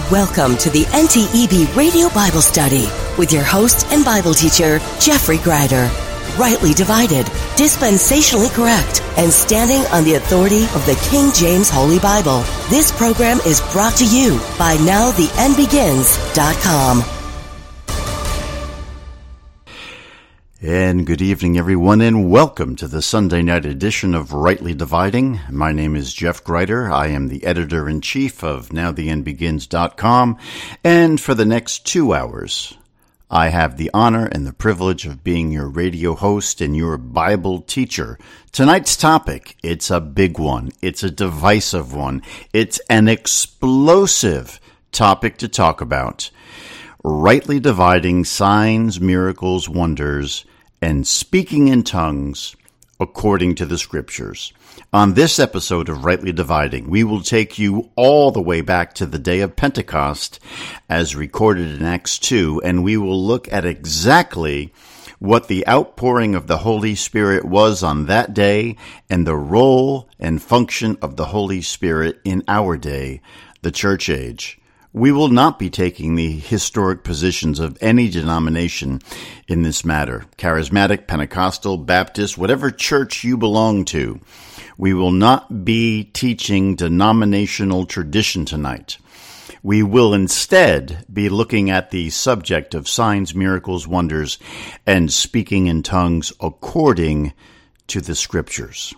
Welcome to the NTEB Radio Bible Study with your host and Bible teacher, Jeffrey Greider. Rightly divided, dispensationally correct, and standing on the authority of the King James Holy Bible. This program is brought to you by NowTheEndBegins.com. And good evening, everyone, and welcome to the Sunday night edition of Rightly Dividing. My name is Jeff Greider. I am the editor-in-chief of NowTheEndBegins.com, and for the next 2 hours, I have the honor and the privilege of being your radio host and your Bible teacher. Tonight's topic, it's a big one. It's a divisive one. It's an explosive topic to talk about. Rightly dividing signs, miracles, wonders, and speaking in tongues according to the Scriptures. On this episode of Rightly Dividing, we will take you all the way back to the day of Pentecost as recorded in Acts 2, and we will look at exactly what the outpouring of the Holy Spirit was on that day and the role and function of the Holy Spirit in our day, the church age. We will not be taking the historic positions of any denomination in this matter. Charismatic, Pentecostal, Baptist, whatever church you belong to. We will not be teaching denominational tradition tonight. We will instead be looking at the subject of signs, miracles, wonders, and speaking in tongues according to the Scriptures.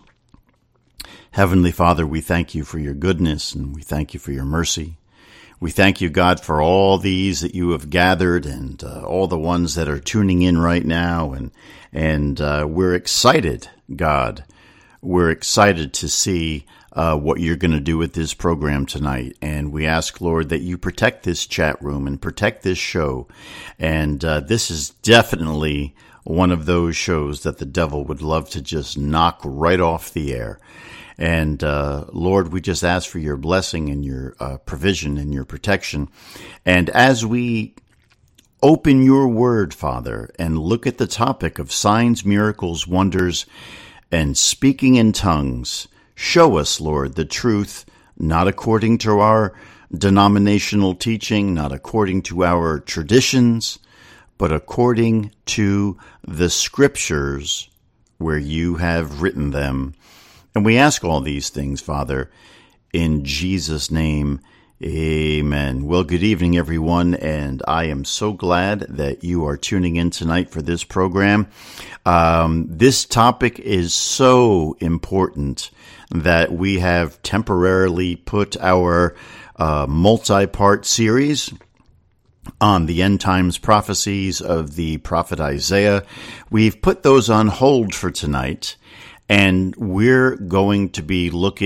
Heavenly Father, we thank you for your goodness and we thank you for your mercy. We thank you, God, for all these that you have gathered and all the ones that are tuning in right now. And we're excited, God. We're excited to see what you're going to do with this program tonight. And we ask, Lord, that you protect this chat room and protect this show. And this is definitely one of those shows that the devil would love to just knock right off the air. And, Lord, we just ask for your blessing and your provision and your protection. And as we open your word, Father, and look at the topic of signs, miracles, wonders, and speaking in tongues, show us, Lord, the truth, not according to our denominational teaching, not according to our traditions, but according to the Scriptures where you have written them. And we ask all these things, Father, in Jesus' name, amen. Well, good evening, everyone, and I am so glad that you are tuning in tonight for this program. This topic is so important that we have temporarily put our multi-part series on the end times prophecies of the prophet Isaiah. We've put those on hold for tonight. And we're going to be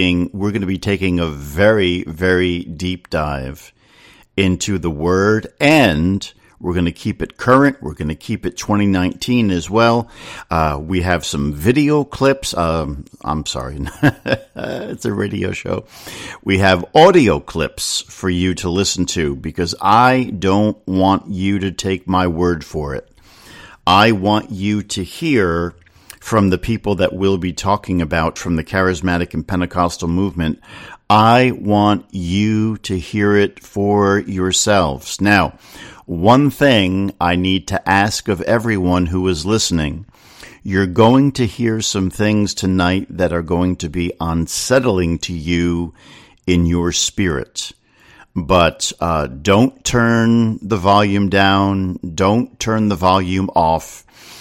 taking a very, very deep dive into the Word, and we're going to keep it current. We're going to keep it 2019 as well. We have some video clips. I'm sorry. It's a radio show. We have audio clips for you to listen to because I don't want you to take my word for it. I want you to hear from the people that we'll be talking about from the charismatic and Pentecostal movement. I want you to hear it for yourselves. Now, one thing I need to ask of everyone who is listening, you're going to hear some things tonight that are going to be unsettling to you in your spirit. But don't turn the volume down. Don't turn the volume off.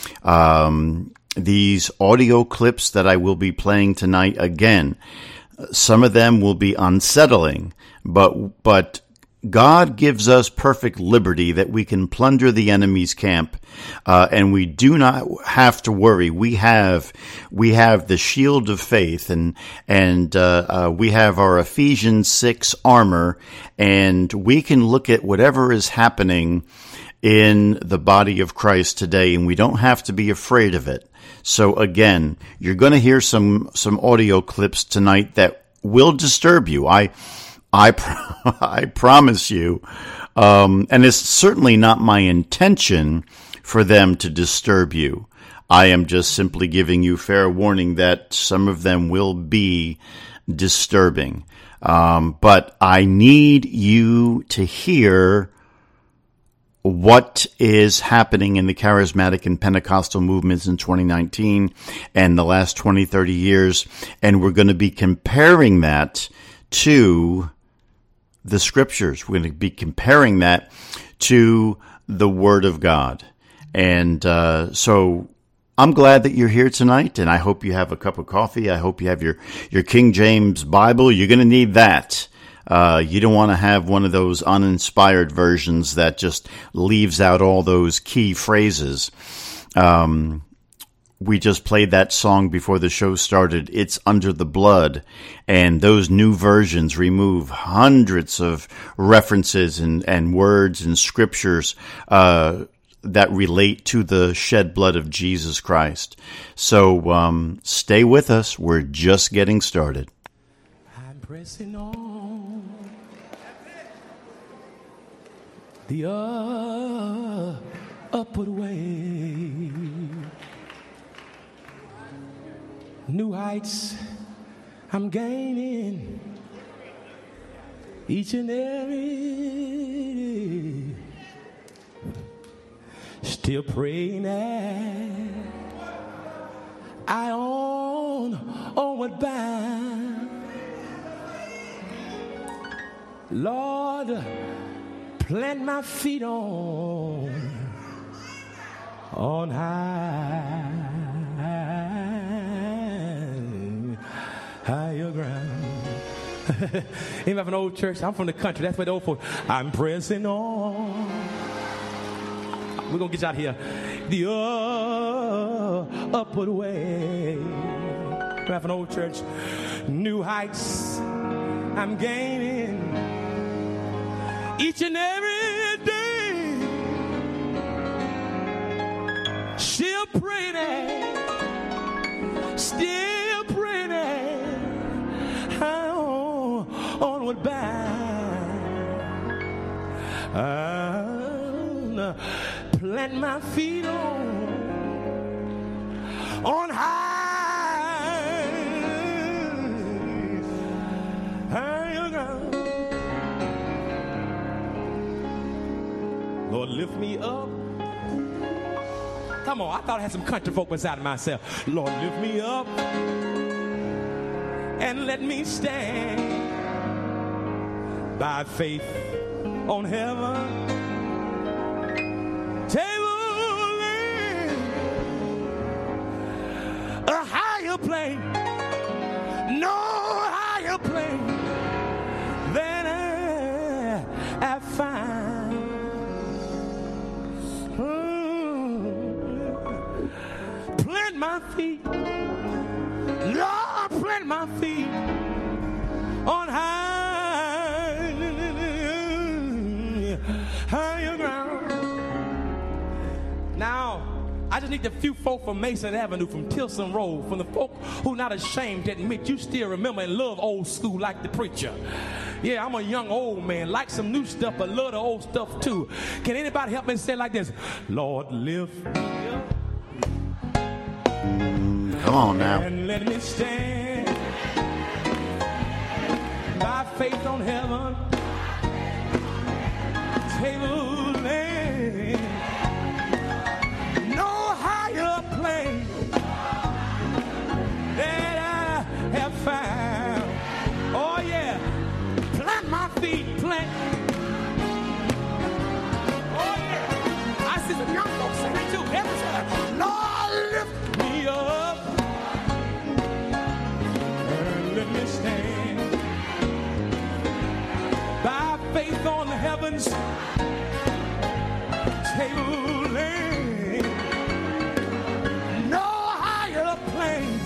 These audio clips that I will be playing tonight, again, some of them will be unsettling, but God gives us perfect liberty that we can plunder the enemy's camp, and we do not have to worry. We have the shield of faith, and we have our Ephesians 6 armor, and we can look at whatever is happening in the body of Christ today, and we don't have to be afraid of it. So again, you're going to hear some audio clips tonight that will disturb you. I promise you. And it's certainly not my intention for them to disturb you. I am just simply giving you fair warning that some of them will be disturbing. But I need you to hear what is happening in the charismatic and Pentecostal movements in 2019 and the last 20, 30 years. And we're going to be comparing that to the scriptures. We're going to be comparing that to the Word of God. And so I'm glad that you're here tonight, and I hope you have a cup of coffee. I hope you have your King James Bible. You're going to need that. You don't want to have one of those uninspired versions that just leaves out all those key phrases. We just played that song before the show started, It's Under the Blood, and those new versions remove hundreds of references and words and scriptures that relate to the shed blood of Jesus Christ. So stay with us. We're just getting started. I'm pressing on the upward way. New heights I'm gaining each and every. Still praying as I onward bound. Lord, plant my feet on higher ground. Anybody from an old church? I'm from the country. That's where the old folks. I'm pressing on. We're going to get you out of here. The upward way. We have an old church. New heights I'm gaining each and every day. Still praying, still praying, onward bound. Plant my feet on higher ground. Lord, lift me up. Come on, I thought I had some country folk inside of myself. Lord, lift me up and let me stand by faith on heaven. A higher plane, no higher plane than I found. Plant my feet, Lord, plant my feet on higher ground. Now, I just need a few folk from Mason Avenue, from Tilson Road, from the folk who not ashamed to admit you still remember and love old school like the preacher. Yeah, I'm a young old man, like some new stuff, but love the old stuff too. Can anybody help me say it like this? Lord, lift me up. Come on now. And let me stand by faith on heaven. Table land. That I have found. Oh yeah, plant my feet, plant. Oh yeah, I see some young folks singing too. Every time, Lord, lift me up and let me stand by faith on the heavens. Table land. No higher plane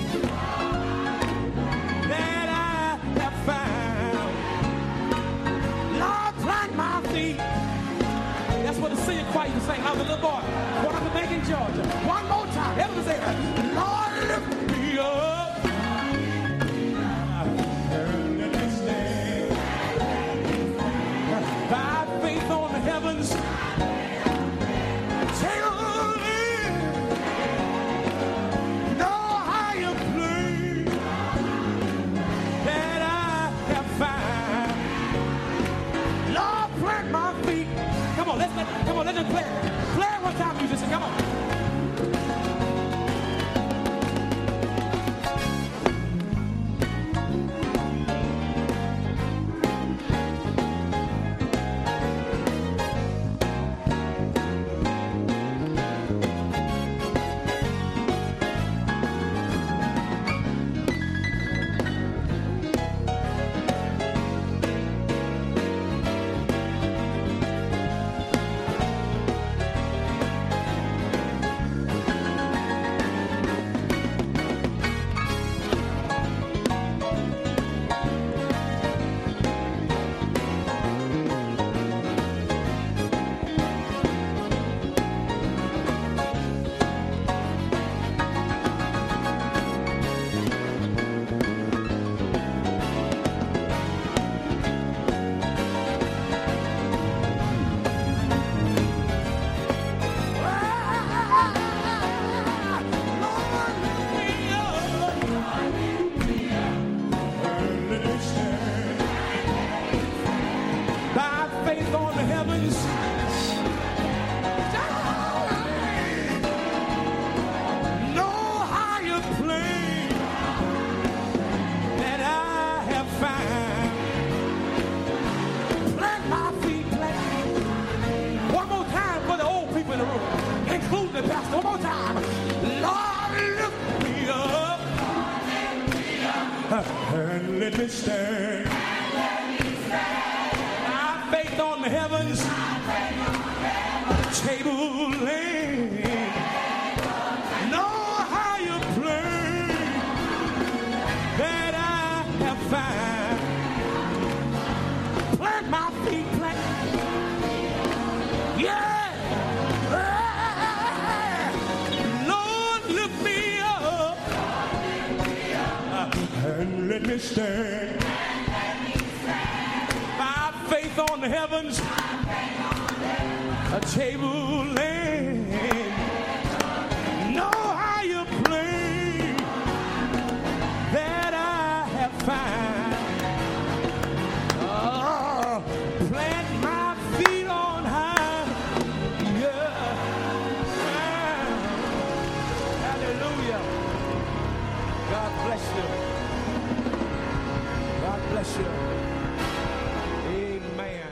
that I have found. Lord, plant my feet. That's what the singing choir used to sing. I was a little boy. Born up in Macon, Georgia. One more time. Everyone say, Lord, lift me up. Let me stand by faith on the heavens. Find Come on, let them play. Play it one time, musician. Come on. And let me stand. My faith on the heavens. Table laying. No higher plane that I have found. Plant my feet, plant. Yeah. Lord, lift me up. And let me stand. My faith on the heavens. A table laying. No higher plane that I have found. Oh, plant my feet on high. Yeah. Hallelujah. God bless you. God bless you. Amen.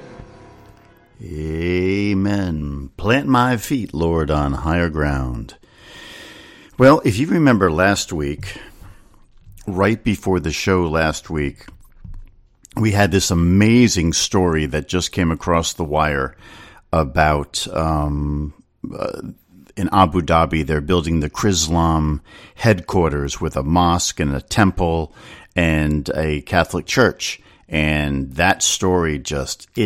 Amen. Plant my feet, Lord, on higher ground. Well, if you remember last week, right before the show last week, we had this amazing story that just came across the wire about in Abu Dhabi, they're building the Chrislam headquarters with a mosque and a temple and a Catholic church. And that story it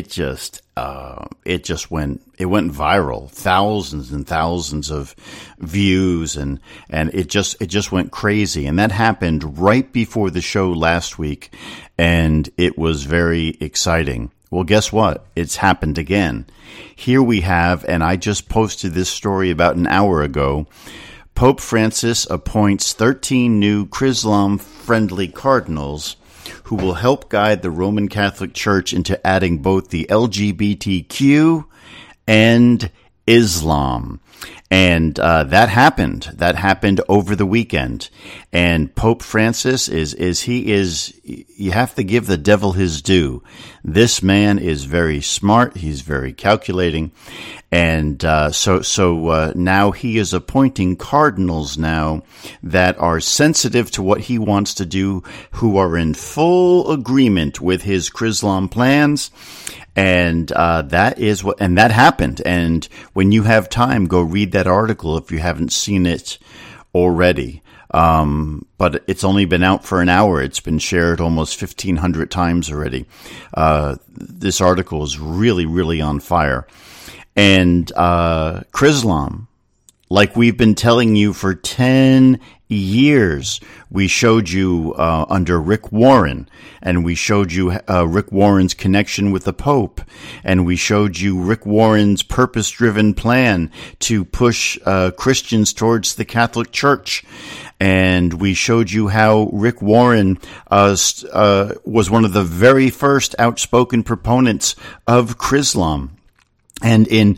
went viral, thousands and thousands of views, and it just went crazy. And that happened right before the show last week, and it was very exciting. Well, guess what? It's happened again. Here we have, and I just posted this story about an hour ago, Pope Francis appoints 13 new Chrislam-friendly cardinals who will help guide the Roman Catholic Church into adding both the LGBTQ and Islam. And that happened. That happened over the weekend. And Pope Francis you have to give the devil his due. This man is very smart. He's very calculating. And so now he is appointing cardinals now that are sensitive to what he wants to do, who are in full agreement with his Chrislam plans. And that happened. And when you have time, go read that article if you haven't seen it already. But it's only been out for an hour. It's been shared almost 1,500 times already. This article is really, really on fire. And Chrislam, like we've been telling you for 10 years, we showed you under Rick Warren, and we showed you Rick Warren's connection with the Pope, and we showed you Rick Warren's purpose-driven plan to push Christians towards the Catholic Church. And we showed you how Rick Warren was one of the very first outspoken proponents of Chrislam. And in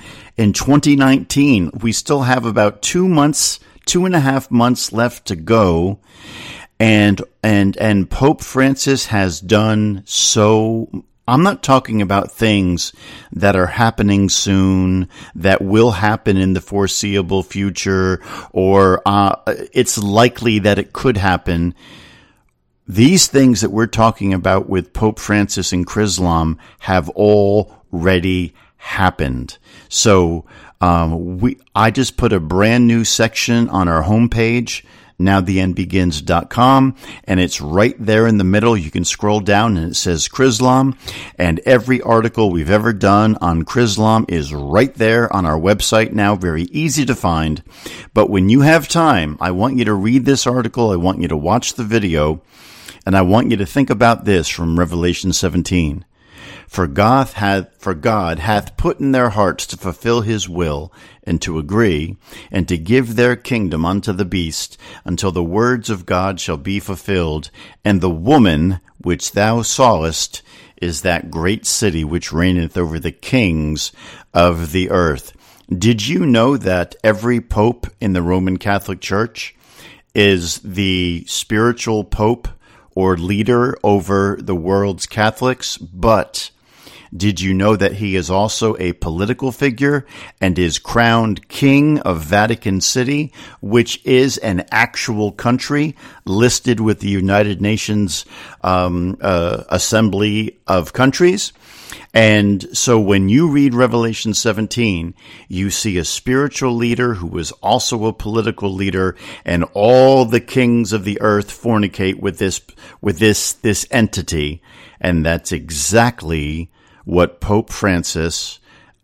2019, we still have about 2.5 months left to go. And Pope Francis has done so. I'm not talking about things that are happening soon, that will happen in the foreseeable future, or it's likely that it could happen. These things that we're talking about with Pope Francis and Chrislam have already happened. So I just put a brand new section on our homepage, nowtheendbegins.com, and it's right there in the middle. You can scroll down and it says Chrislam, and every article we've ever done on Chrislam is right there on our website now, very easy to find. But when you have time, I want you to read this article, I want you to watch the video, and I want you to think about this from Revelation 17. For God hath put in their hearts to fulfill his will, and to agree, and to give their kingdom unto the beast, until the words of God shall be fulfilled. And the woman which thou sawest is that great city which reigneth over the kings of the earth. Did you know that every pope in the Roman Catholic Church is the spiritual pope or leader over the world's Catholics? But did you know that he is also a political figure and is crowned King of Vatican City, which is an actual country listed with the United Nations Assembly of Countries? And so when you read Revelation 17, you see a spiritual leader who is also a political leader, and all the kings of the earth fornicate with this entity. And that's exactly what Pope Francis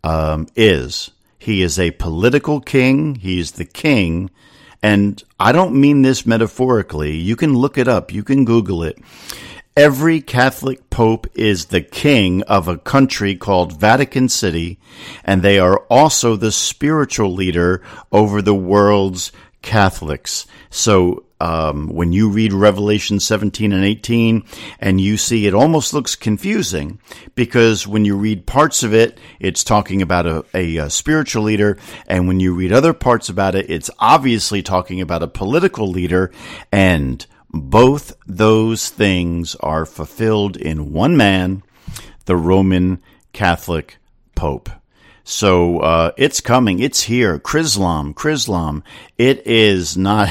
is. He is a political king. He is the king. And I don't mean this metaphorically. You can look it up. You can Google it. Every Catholic pope is the king of a country called Vatican City, and they are also the spiritual leader over the world's Catholics. So when you read Revelation 17 and 18 and you see, it almost looks confusing, because when you read parts of it, it's talking about a spiritual leader, and when you read other parts about it, it's obviously talking about a political leader, and both those things are fulfilled in one man, the Roman Catholic Pope. So it's coming. It's here. Chrislam. It is not,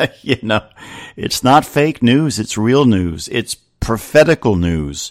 it's not fake news. It's real news. It's prophetical news.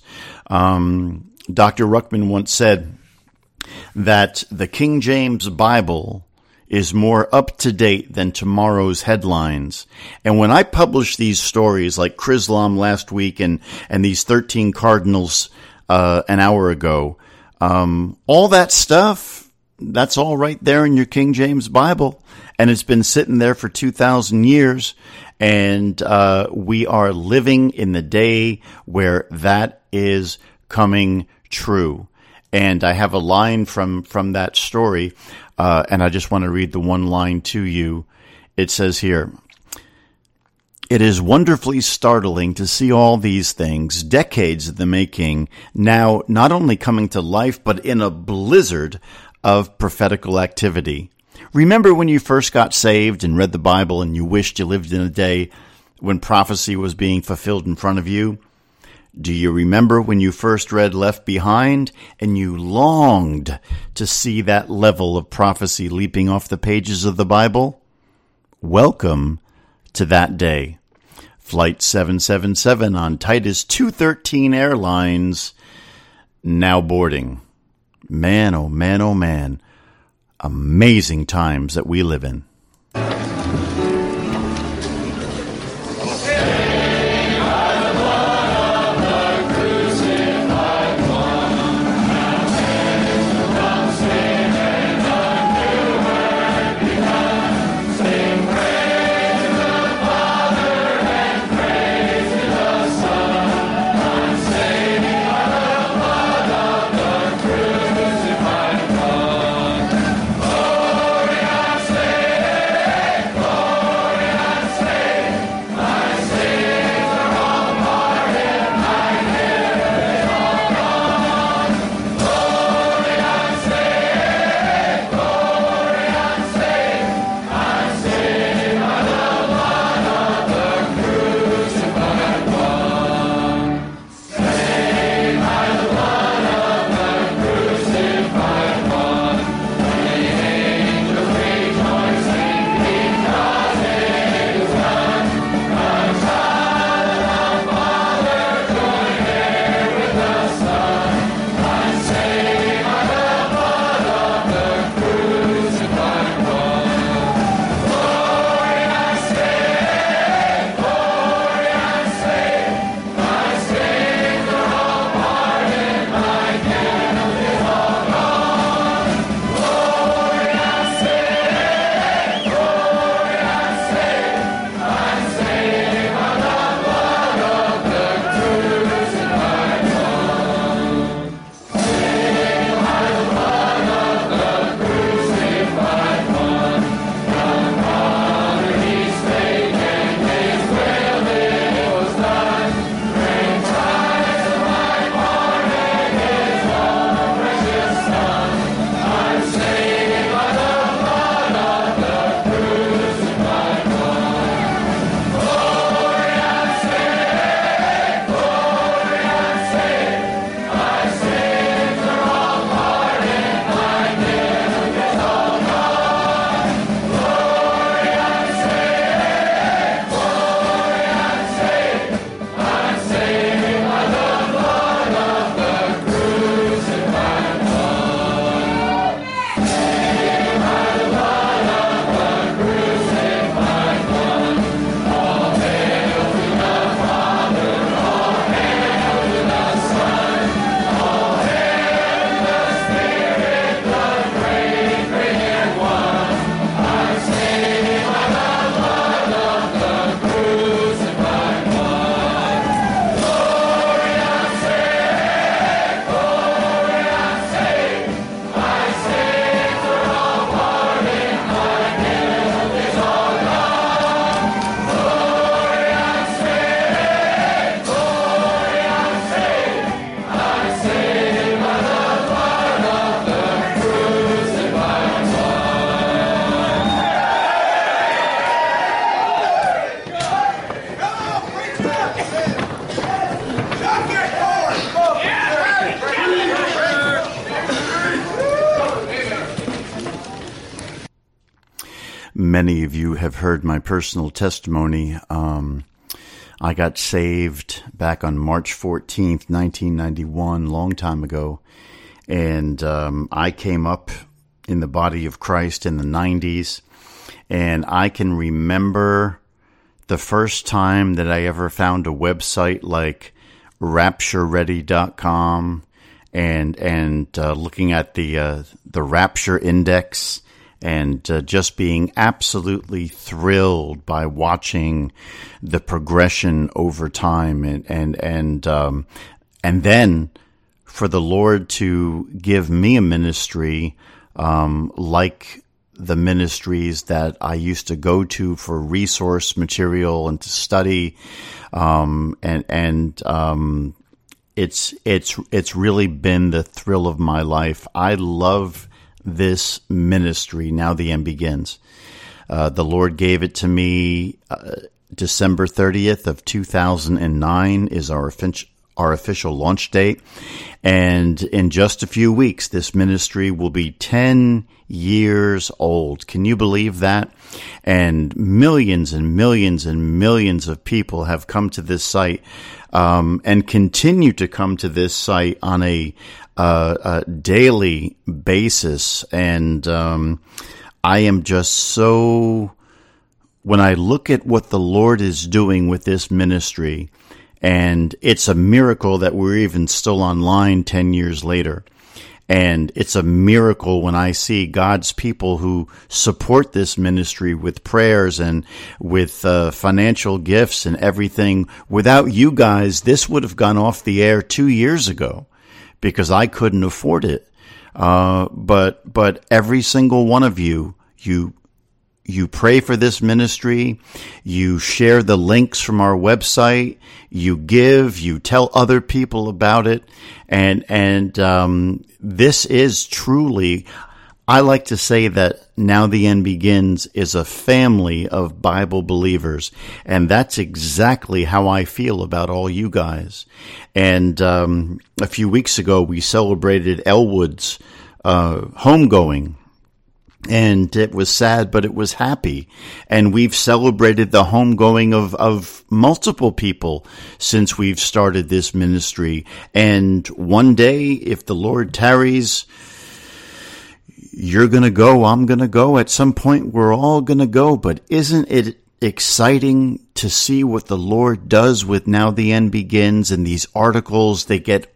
Dr. Ruckman once said that the King James Bible is more up to date than tomorrow's headlines. And when I publish these stories like Chrislam last week and these 13 cardinals an hour ago, all that stuff, that's all right there in your King James Bible. And it's been sitting there for 2,000 years. And we are living in the day where that is coming true. And I have a line from that story, and I just want to read the one line to you. It says here, "It is wonderfully startling to see all these things, decades in the making, now not only coming to life, but in a blizzard of prophetical activity. Remember when you first got saved and read the Bible and you wished you lived in a day when prophecy was being fulfilled in front of you? Do you remember when you first read Left Behind and you longed to see that level of prophecy leaping off the pages of the Bible? Welcome to that day. Flight 777 on Titus 213 Airlines, now boarding." Man, oh man, oh man. Amazing times that we live in. many of you have heard my personal testimony. I got saved back on March 14th, 1991, long time ago. And I came up in the body of Christ in the 90s. And I can remember the first time that I ever found a website like RaptureReady.com and looking at the Rapture Index and just being absolutely thrilled by watching the progression over time and then for the Lord to give me a ministry like the ministries that I used to go to for resource material and to study, it's really been the thrill of my life. I love this ministry, Now the End Begins. The Lord gave it to me December 30th of 2009 is our official launch date. And in just a few weeks, this ministry will be 10 years old. Can you believe that? And millions and millions and millions of people have come to this site and continue to come to this site on a daily basis. And I am just so, when I look at what the Lord is doing with this ministry, and it's a miracle that we're even still online 10 years later. And it's a miracle when I see God's people who support this ministry with prayers and with financial gifts and everything. Without you guys, this would have gone off the air 2 years ago because I couldn't afford it. But every single one of you pray for this ministry, you share the links from our website, you give, you tell other people about it, and this is truly, I like to say that Now the End Begins is a family of Bible believers, and that's exactly how I feel about all you guys. And a few weeks ago, we celebrated Elwood's homegoing. And it was sad, but it was happy. And we've celebrated the homegoing of multiple people since we've started this ministry. And one day, if the Lord tarries, you're going to go, I'm going to go. At some point, we're all going to go. But isn't it exciting to see what the Lord does with Now the End Begins and these articles? They get,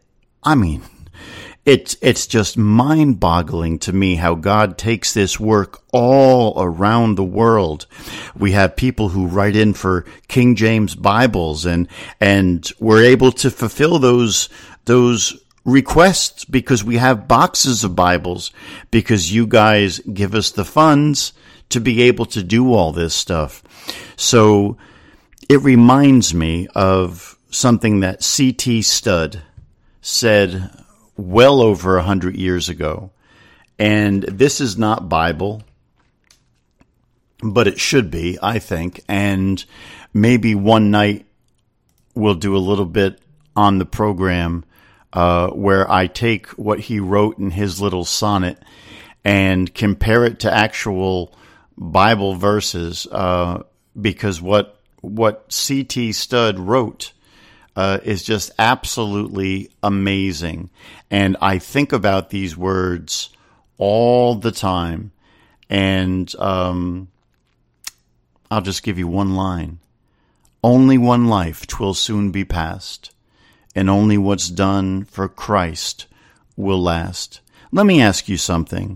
It's just mind-boggling to me how God takes this work all around the world. We have people who write in for King James Bibles, and we're able to fulfill those requests because we have boxes of Bibles, because you guys give us the funds to be able to do all this stuff. So it reminds me of something that C.T. Studd said well over 100 years ago. And this is not Bible, but it should be, I think. And maybe one night we'll do a little bit on the program where I take what he wrote in his little sonnet and compare it to actual Bible verses, because what C.T. Studd wrote is just absolutely amazing. And I think about these words all the time. And I'll just give you one line. Only one life 'twill soon be past, and only what's done for Christ will last. Let me ask you something.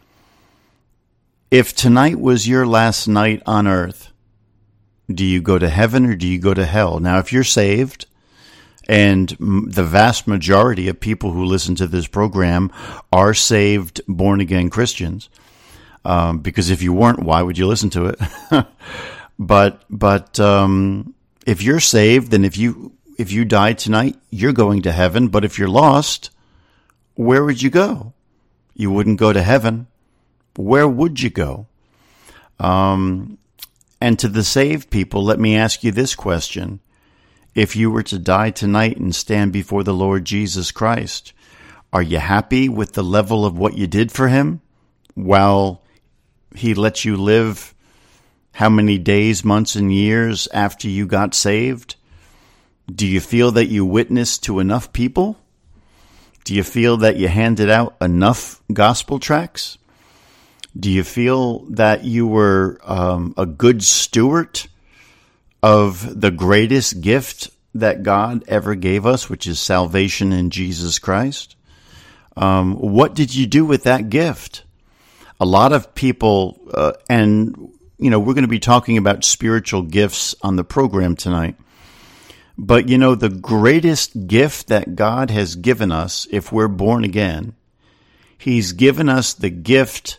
If tonight was your last night on earth, do you go to heaven or do you go to hell? Now, if you're saved, and the vast majority of people who listen to this program are saved, born-again Christians, because if you weren't, why would you listen to it? But if you're saved, then if you die tonight, you're going to heaven. But if you're lost, where would you go? You wouldn't go to heaven. Where would you go? And to the saved people, let me ask you this question. If you were to die tonight and stand before the Lord Jesus Christ, are you happy with the level of what you did for him while he let you live How many days, months, and years after you got saved? Do you feel that you witnessed to enough people? Do you feel that you handed out enough gospel tracts? Do you feel that you were a good steward of the greatest gift that God ever gave us, which is salvation in Jesus Christ? What did you do with that gift? A lot of people, and we're going to be talking about spiritual gifts on the program tonight. But the greatest gift that God has given us, if we're born again, He's given us the gift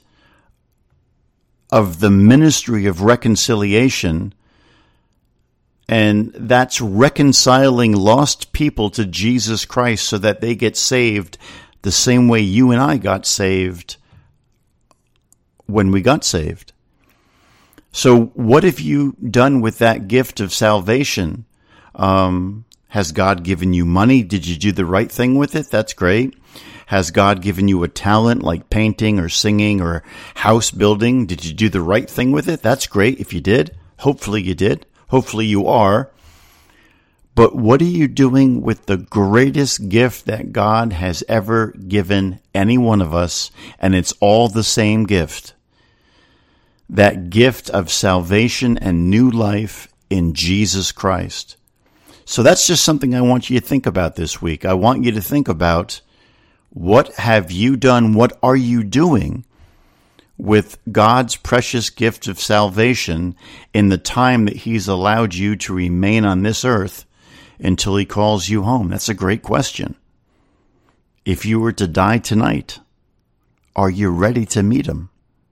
of the ministry of reconciliation, and that's reconciling lost people to Jesus Christ so that they get saved the same way you and I got saved when we got saved. So what have you done with that gift of salvation? Has God given you money? Did you do the right thing with it? That's great. Has God given you a talent like painting or singing or house building? Did you do the right thing with it? That's great if you did. Hopefully you did. Hopefully you are. But what are you doing with the greatest gift that God has ever given any one of us? And it's all the same gift. That gift of salvation and new life in Jesus Christ. So that's just something I want you to think about this week. I want you to think about, what have you done? What are you doing with God's precious gift of salvation in the time that He's allowed you to remain on this earth until He calls you home? That's a great question. If you were to die tonight, are you ready to meet Him?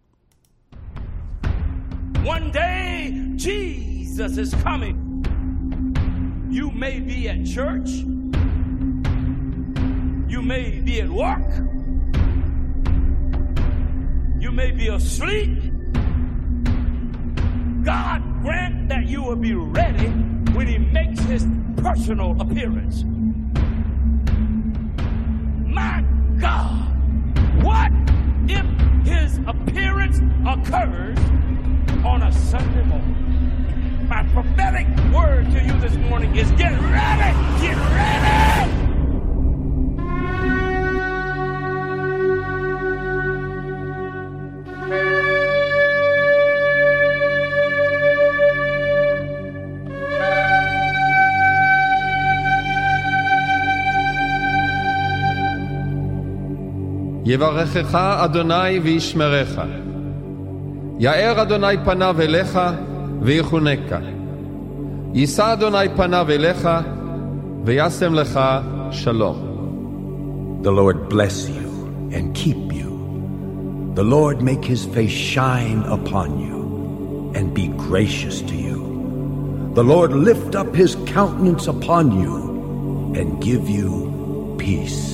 One day, Jesus is coming. You may be at church. You may be at work. You may be asleep. God grant that you will be ready when He makes His personal appearance. My God, what if His appearance occurs on a Sunday morning? My prophetic word to you this morning is get ready! Get ready! יברכך אדוני וישמרך. יאר אדוני פניו אליך ויחונקה. יישא אדוני פניו אליך וישם לך שלום. The Lord bless you and keep you. The Lord make His face shine upon you and be gracious to you. The Lord lift up His countenance upon you and give you peace.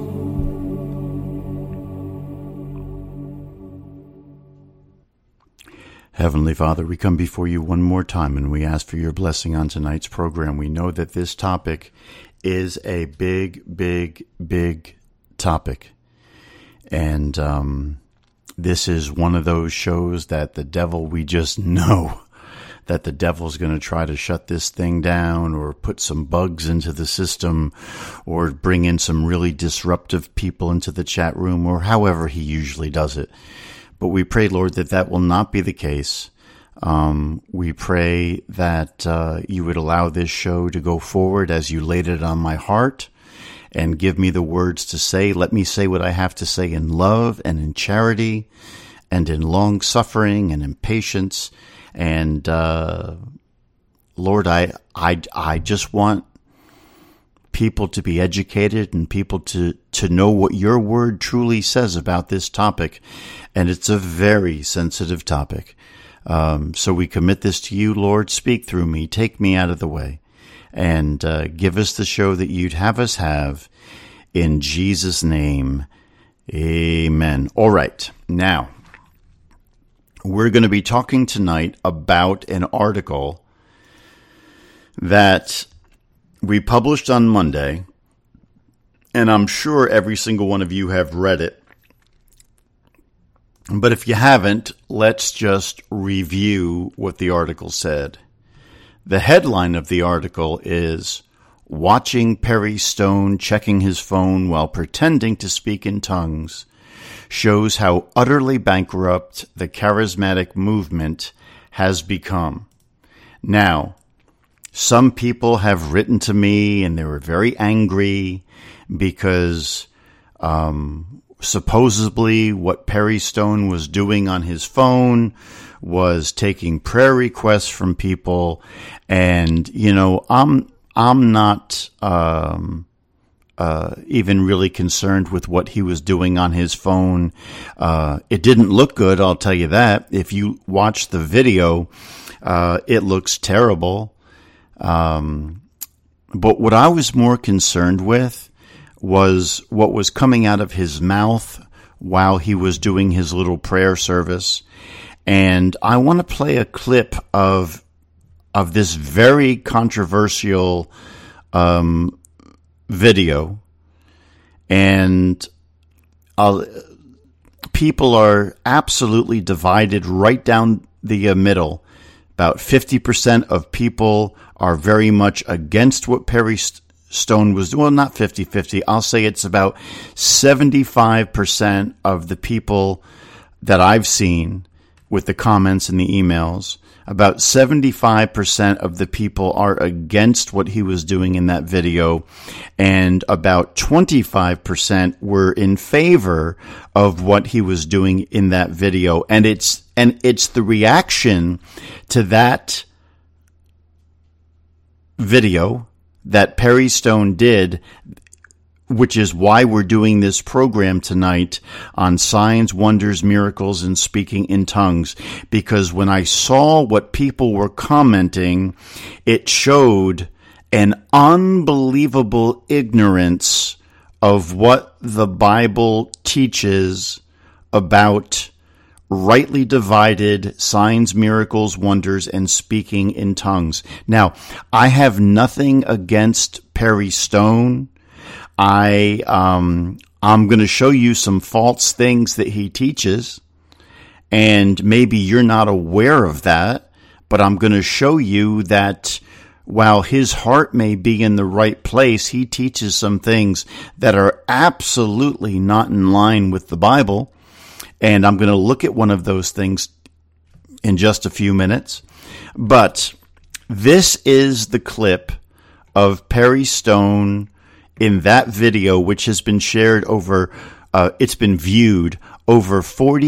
Heavenly Father, we come before you one more time and we ask for your blessing on tonight's program. We know that this topic is a big, big, big topic. And this is one of those shows that the devil, we just know that the devil's going to try to shut this thing down or put some bugs into the system or bring in some really disruptive people into the chat room or however he usually does it. But we pray, Lord, that that will not be the case. We pray that you would allow this show to go forward as you laid it on my heart and give me the words to say. Let me say what I have to say in love and in charity and in long suffering and in patience. And Lord, I just want people to be educated and people to know what your word truly says about this topic. And it's a very sensitive topic. So we commit this to you, Lord. Speak through me. Take me out of the way. And give us the show that you'd have us have. In Jesus' name, amen. All right. Now, we're going to be talking tonight about an article that we published on Monday, and I'm sure every single one of you have read it. But if you haven't, let's just review what the article said. The headline of the article is, "Watching Perry Stone checking his phone while pretending to speak in tongues shows how utterly bankrupt the charismatic movement has become." Now, some people have written to me and they were very angry because supposedly what Perry Stone was doing on his phone was taking prayer requests from people. And, you know, I'm not even really concerned with what he was doing on his phone. It didn't look good, I'll tell you that. If you watch the video, it looks terrible. But what I was more concerned with was what was coming out of his mouth while he was doing his little prayer service. And I want to play a clip of this very controversial video. And people are absolutely divided right down the middle. About 50% of people are very much against what Perry Stone was doing. Well, not 50-50. I'll say it's about 75% of the people that I've seen with the comments and the emails. About 75% of the people are against what he was doing in that video, and about 25% were in favor of what he was doing in that video. And it's the reaction to that video that Perry Stone did, which is why we're doing this program tonight on signs, wonders, miracles, and speaking in tongues. Because when I saw what people were commenting, it showed an unbelievable ignorance of what the Bible teaches about rightly divided signs, miracles, wonders, and speaking in tongues. Now, I have nothing against Perry Stone. I'm going to show you some false things that he teaches, and maybe you're not aware of that, but I'm going to show you that while his heart may be in the right place, he teaches some things that are absolutely not in line with the Bible. And I'm going to look at one of those things in just a few minutes. But this is the clip of Perry Stone in that video, which has been shared over, it's been viewed over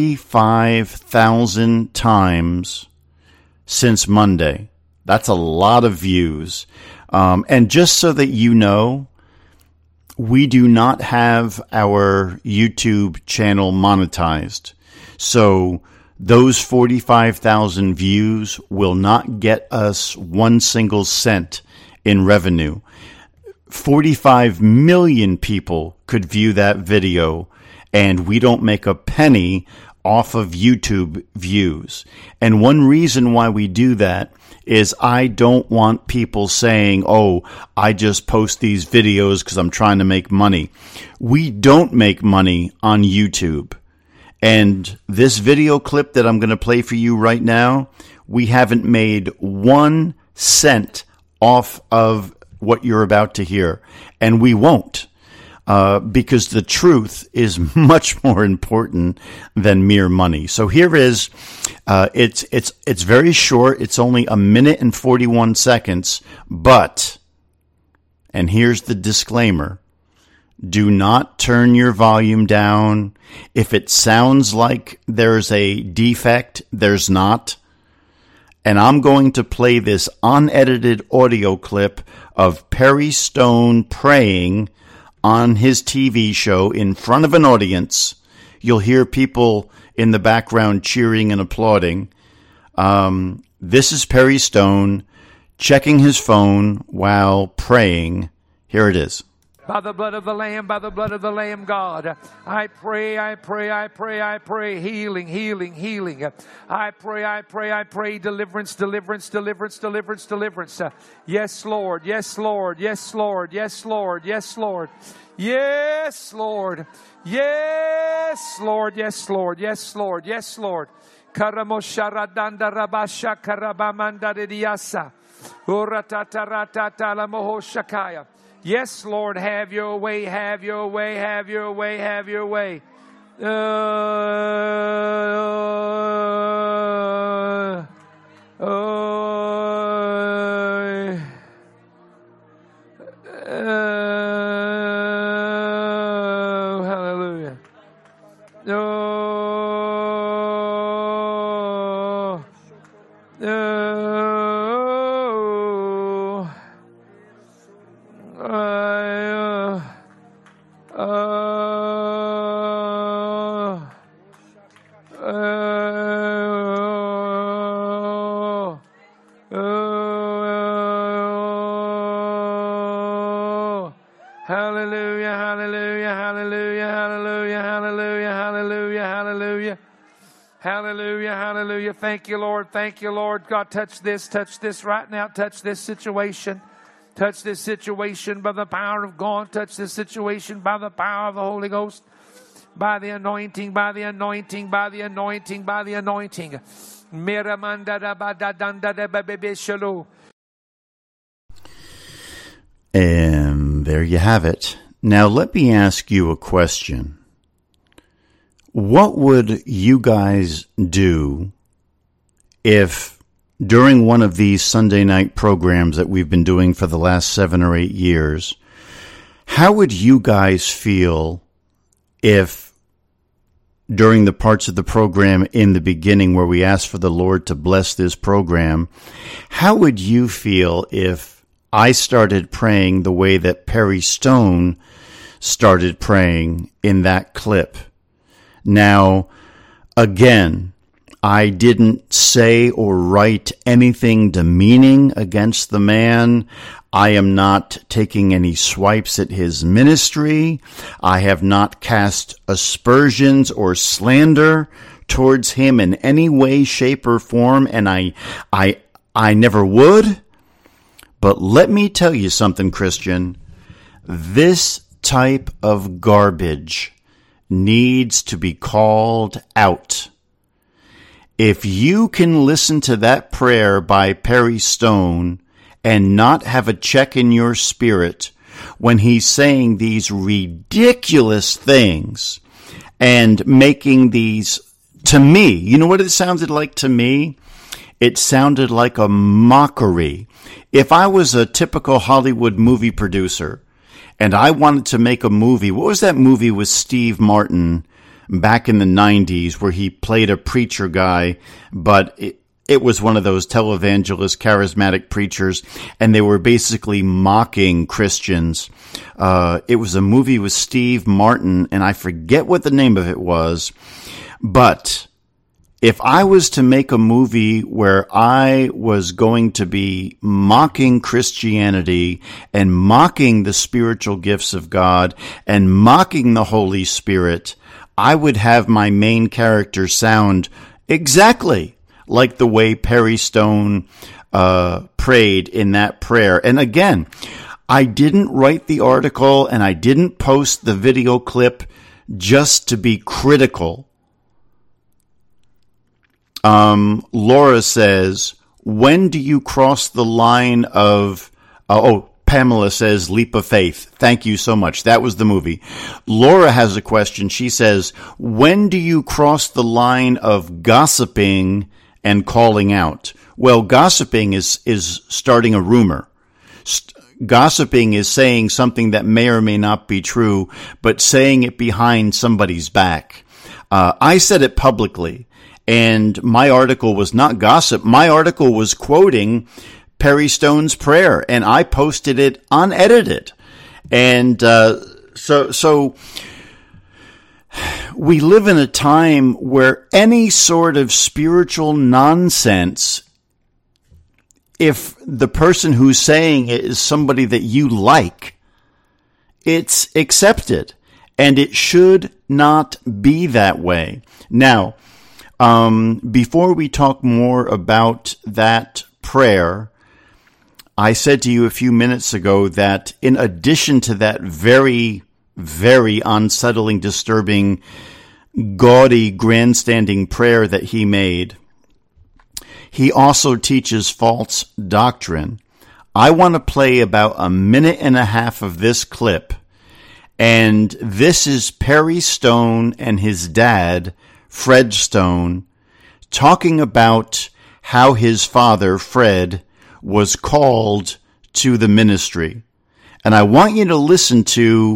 45,000 times since Monday. That's a lot of views. And just so that you know, we do not have our YouTube channel monetized. So those 45,000 views will not get us 1 single cent in revenue. 45 million people could view that video, and we don't make a penny off of YouTube views. And one reason why we do that is I don't want people saying, oh, I just post these videos because I'm trying to make money. We don't make money on YouTube. And this video clip that I'm going to play for you right now, we haven't made 1 cent off of what you're about to hear. And we won't. Because the truth is much more important than mere money. So here is, it's very short. It's only 1 minute and 41 seconds, but, and here's the disclaimer, do not turn your volume down. If it sounds like there's a defect, there's not. And I'm going to play this unedited audio clip of Perry Stone praying on his TV show in front of an audience. You'll hear people in the background cheering and applauding. This is Perry Stone checking his phone while praying. Here it is. By the blood of the Lamb, by the blood of the Lamb, God, I pray, I pray, I pray, I pray, healing, healing, healing. I pray, I pray, I pray, deliverance, deliverance, deliverance, deliverance, deliverance. Yes, Lord, yes, Lord, yes, Lord, yes, Lord, yes, Lord. Yes, Lord. Yes, Lord. Yes, Lord. Yes, Lord. Yes, Lord. Karamosharadanda rabasha karabamanda diasa. Uratataratata lamohoshakaya. Yes, Lord, have your way, have your way, have your way, have your way. Hallelujah. Hallelujah, hallelujah, hallelujah, hallelujah, hallelujah, hallelujah, hallelujah. Hallelujah, hallelujah. Thank you, Lord. Thank you, Lord. God, touch this right now. Touch this situation. Touch this situation by the power of God. Touch this situation by the power of the Holy Ghost. By the anointing, by the anointing, by the anointing, by the anointing. And there you have it. Now let me ask you a question. What would you guys do if during one of these Sunday night programs that we've been doing for the last 7 or 8 years, how would you guys feel if during the parts of the program in the beginning where we asked for the Lord to bless this program, how would you feel if I started praying the way that Perry Stone started praying in that clip? Now, again, I didn't say or write anything demeaning against the man. I am not taking any swipes at his ministry. I have not cast aspersions or slander towards him in any way, shape, or form, and I never would. But let me tell you something, Christian. This type of garbage needs to be called out. If you can listen to that prayer by Perry Stone and not have a check in your spirit when he's saying these ridiculous things and making these, to me, you know what it sounded like to me? It sounded like a mockery. If I was a typical Hollywood movie producer and I wanted to make a movie, what was that movie with Steve Martin back in the 90s where he played a preacher guy, but it was one of those televangelist, charismatic preachers, and they were basically mocking Christians. It was a movie with Steve Martin, and I forget what the name of it was, but if I was to make a movie where I was going to be mocking Christianity and mocking the spiritual gifts of God and mocking the Holy Spirit, I would have my main character sound exactly like the way Perry Stone prayed in that prayer. And again, I didn't write the article and I didn't post the video clip just to be critical. Laura says, when do you cross the line of, Pamela says, Leap of Faith. Thank you so much. That was the movie. Laura has a question. She says, when do you cross the line of gossiping and calling out? Well, gossiping is starting a rumor. Gossiping is saying something that may or may not be true, but saying it behind somebody's back. I said it publicly. And my article was not gossip. My article was quoting Perry Stone's prayer, and I posted it unedited. And so we live in a time where any sort of spiritual nonsense, if the person who's saying it is somebody that you like, it's accepted. And it should not be that way. Now, before we talk more about that prayer, I said to you a few minutes ago that in addition to that very very unsettling, disturbing, gaudy, grandstanding prayer that he made. He also teaches false doctrine. I want to play about a minute and a half of this clip, and this is Perry Stone and his dad, Fred Stone, talking about how his father, Fred, was called to the ministry. And I want you to listen to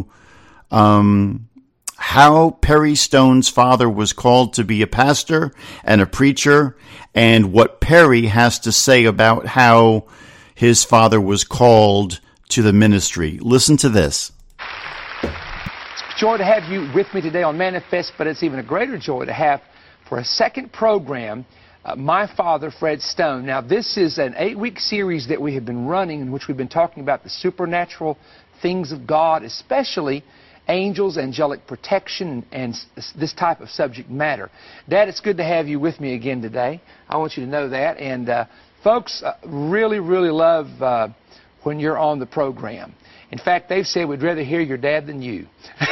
how Perry Stone's father was called to be a pastor and a preacher, and what Perry has to say about how his father was called to the ministry. Listen to this. It's a joy to have you with me today on Manifest, but it's even a greater joy to have for a second program my father, Fred Stone. Now, this is an 8-week series that we have been running in which we've been talking about the supernatural things of God, especially angels, angelic protection, and this type of subject matter. Dad, it's good to have you with me again today. I want you to know that. And folks really, really love when you're on the program. In fact, they've said we'd rather hear your dad than you.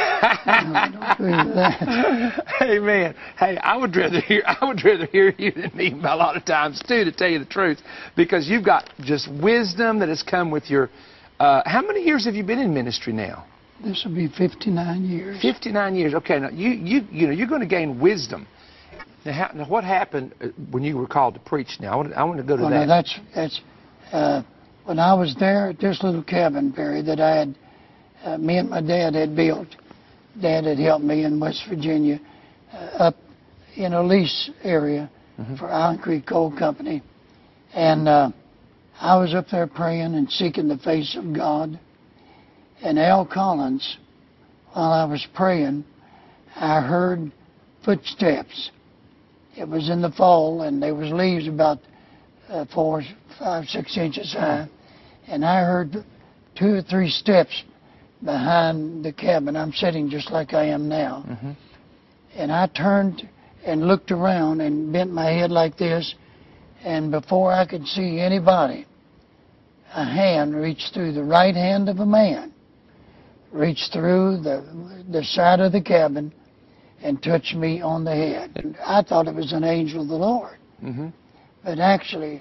Amen. Hey, I would rather hear you than me a lot of times too, to tell you the truth, because you've got just wisdom that has come with your. How many years have you been in ministry now? This will be 59 years. 59 years. Okay, now you know you're going to gain wisdom. Now what happened when you were called to preach? Now I want to go to that. Now that's when I was there at this little cabin, Perry, that I had, me and my dad had built. Dad had helped me in West Virginia, up in a lease area for Island Creek Coal Company, and I was up there praying and seeking the face of God. And Al Collins, while I was praying, I heard footsteps. It was in the fall, and there was leaves about 4, 5, 6 inches high. And I heard 2 or 3 steps behind the cabin. I'm sitting just like I am now. And I turned and looked around and bent my head like this. And before I could see anybody, a hand reached through the right hand of a man, reached through the side of the cabin and touched me on the head. And I thought it was an angel of the Lord. But actually,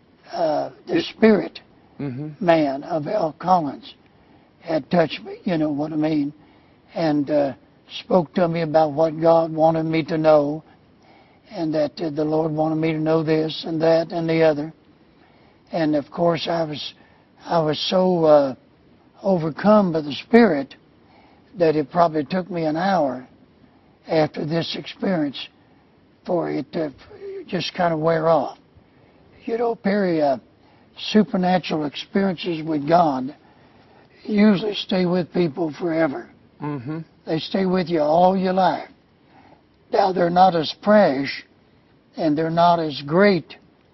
the spirit man of Al Collins had touched me, you know what I mean, and spoke to me about what God wanted me to know, and that the Lord wanted me to know this and that and the other. And of course, I was so overcome by the Spirit that it probably took me an hour after this experience for it to just kind of wear off. You know, Perry, supernatural experiences with God usually stay with people forever. They stay with you all your life. Now, they're not as fresh and they're not as great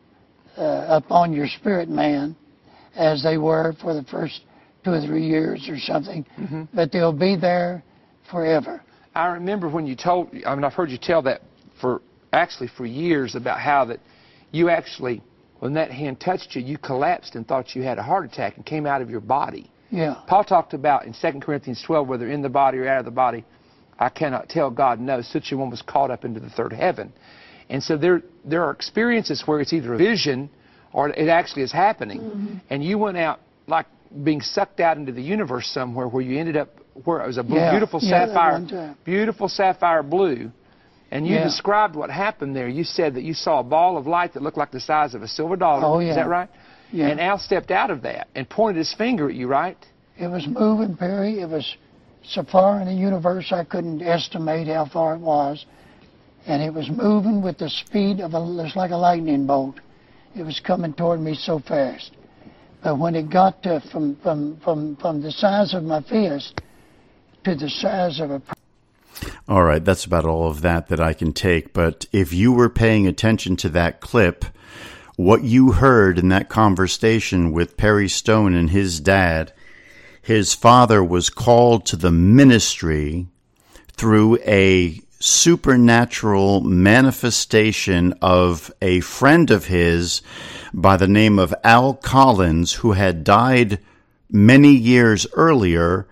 upon your spirit, man, as they were for the first 2 or 3 years or something, but they'll be there forever. I remember when you told, I mean, I've heard you tell that for years about how that you actually, when that hand touched you, you collapsed and thought you had a heart attack and came out of your body. Yeah. Paul talked about in 2 Corinthians 12, whether in the body or out of the body, I cannot tell, God knows. Such a one was caught up into the third heaven. And so there are experiences where it's either a vision or it actually is happening. And you went out like being sucked out into the universe somewhere where you ended up where it was a beautiful sapphire blue. And you described what happened there. You said that you saw a ball of light that looked like the size of a silver dollar. Oh, yeah. Is that right? Yeah. And Al stepped out of that and pointed his finger at you, right? It was moving, Perry. It was so far in the universe I couldn't estimate how far it was. And it was moving with the speed of it's like a lightning bolt. It was coming toward me so fast. But when it got to from the size of my fist to the size of a... All right, that's about all of that I can take. But if you were paying attention to that clip, what you heard in that conversation with Perry Stone and his dad, his father was called to the ministry through a supernatural manifestation of a friend of his by the name of Al Collins, who had died many years earlier,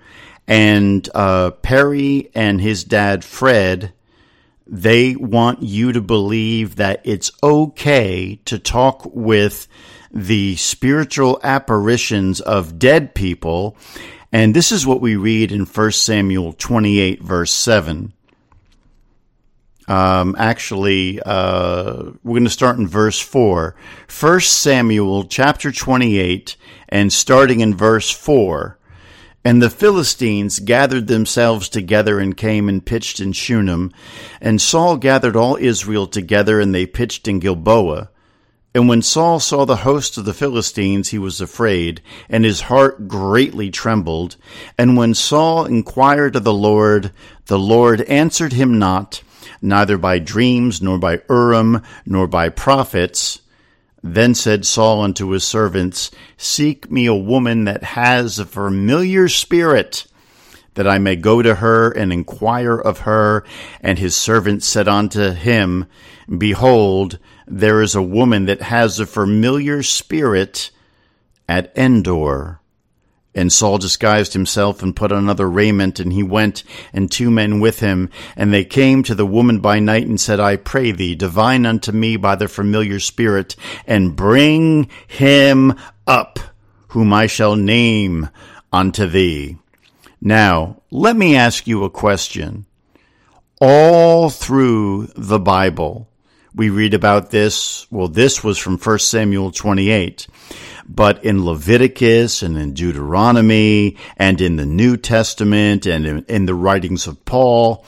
And Perry and his dad, Fred, they want you to believe that it's okay to talk with the spiritual apparitions of dead people. And this is what we read in 1 Samuel 28, verse 7. We're going to start in verse 4. 1 Samuel chapter 28, and starting in verse 4. And the Philistines gathered themselves together and came and pitched in Shunem. And Saul gathered all Israel together, and they pitched in Gilboa. And when Saul saw the host of the Philistines, he was afraid, and his heart greatly trembled. And when Saul inquired of the Lord answered him not, neither by dreams, nor by Urim, nor by prophets. Then said Saul unto his servants, Seek me a woman that has a familiar spirit, that I may go to her and inquire of her. And his servants said unto him, Behold, there is a woman that has a familiar spirit at Endor. And Saul disguised himself and put on other raiment, and he went, and 2 men with him. And they came to the woman by night and said, I pray thee, divine unto me by the familiar spirit, and bring him up, whom I shall name unto thee. Now, let me ask you a question. All through the Bible, we read about this. Well, this was from 1 Samuel 28. But in Leviticus and in Deuteronomy and in the New Testament and in the writings of Paul,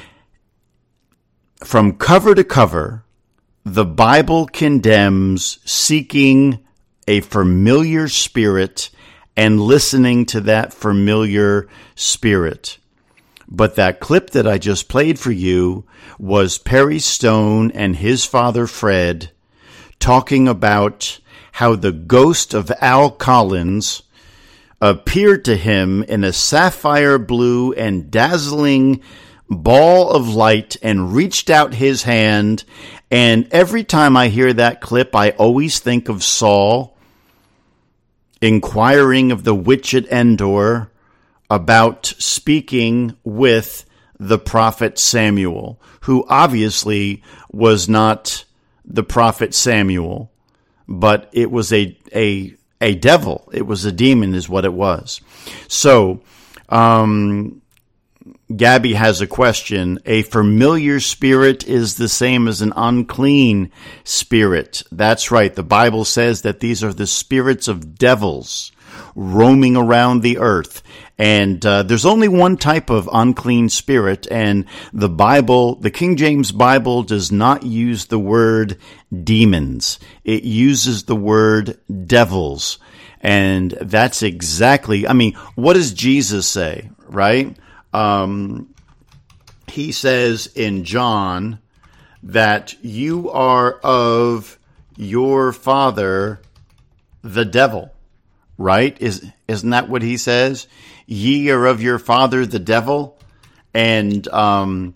from cover to cover, the Bible condemns seeking a familiar spirit and listening to that familiar spirit. But that clip that I just played for you was Perry Stone and his father Fred talking about how the ghost of Al Collins appeared to him in a sapphire blue and dazzling ball of light and reached out his hand. And every time I hear that clip, I always think of Saul inquiring of the witch at Endor about speaking with the prophet Samuel, who obviously was not the prophet Samuel, but it was a devil. It was a demon is what it was. So, Gabby has a question. A familiar spirit is the same as an unclean spirit. That's right. The Bible says that these are the spirits of devils roaming around the earth. And there's only one type of unclean spirit, and the Bible, the King James Bible, does not use the word demons. It uses the word devils. And that's exactly, what does Jesus say, right? He says in John that you are of your father, the devil, right? Isn't that what he says? Ye are of your father, the devil, and the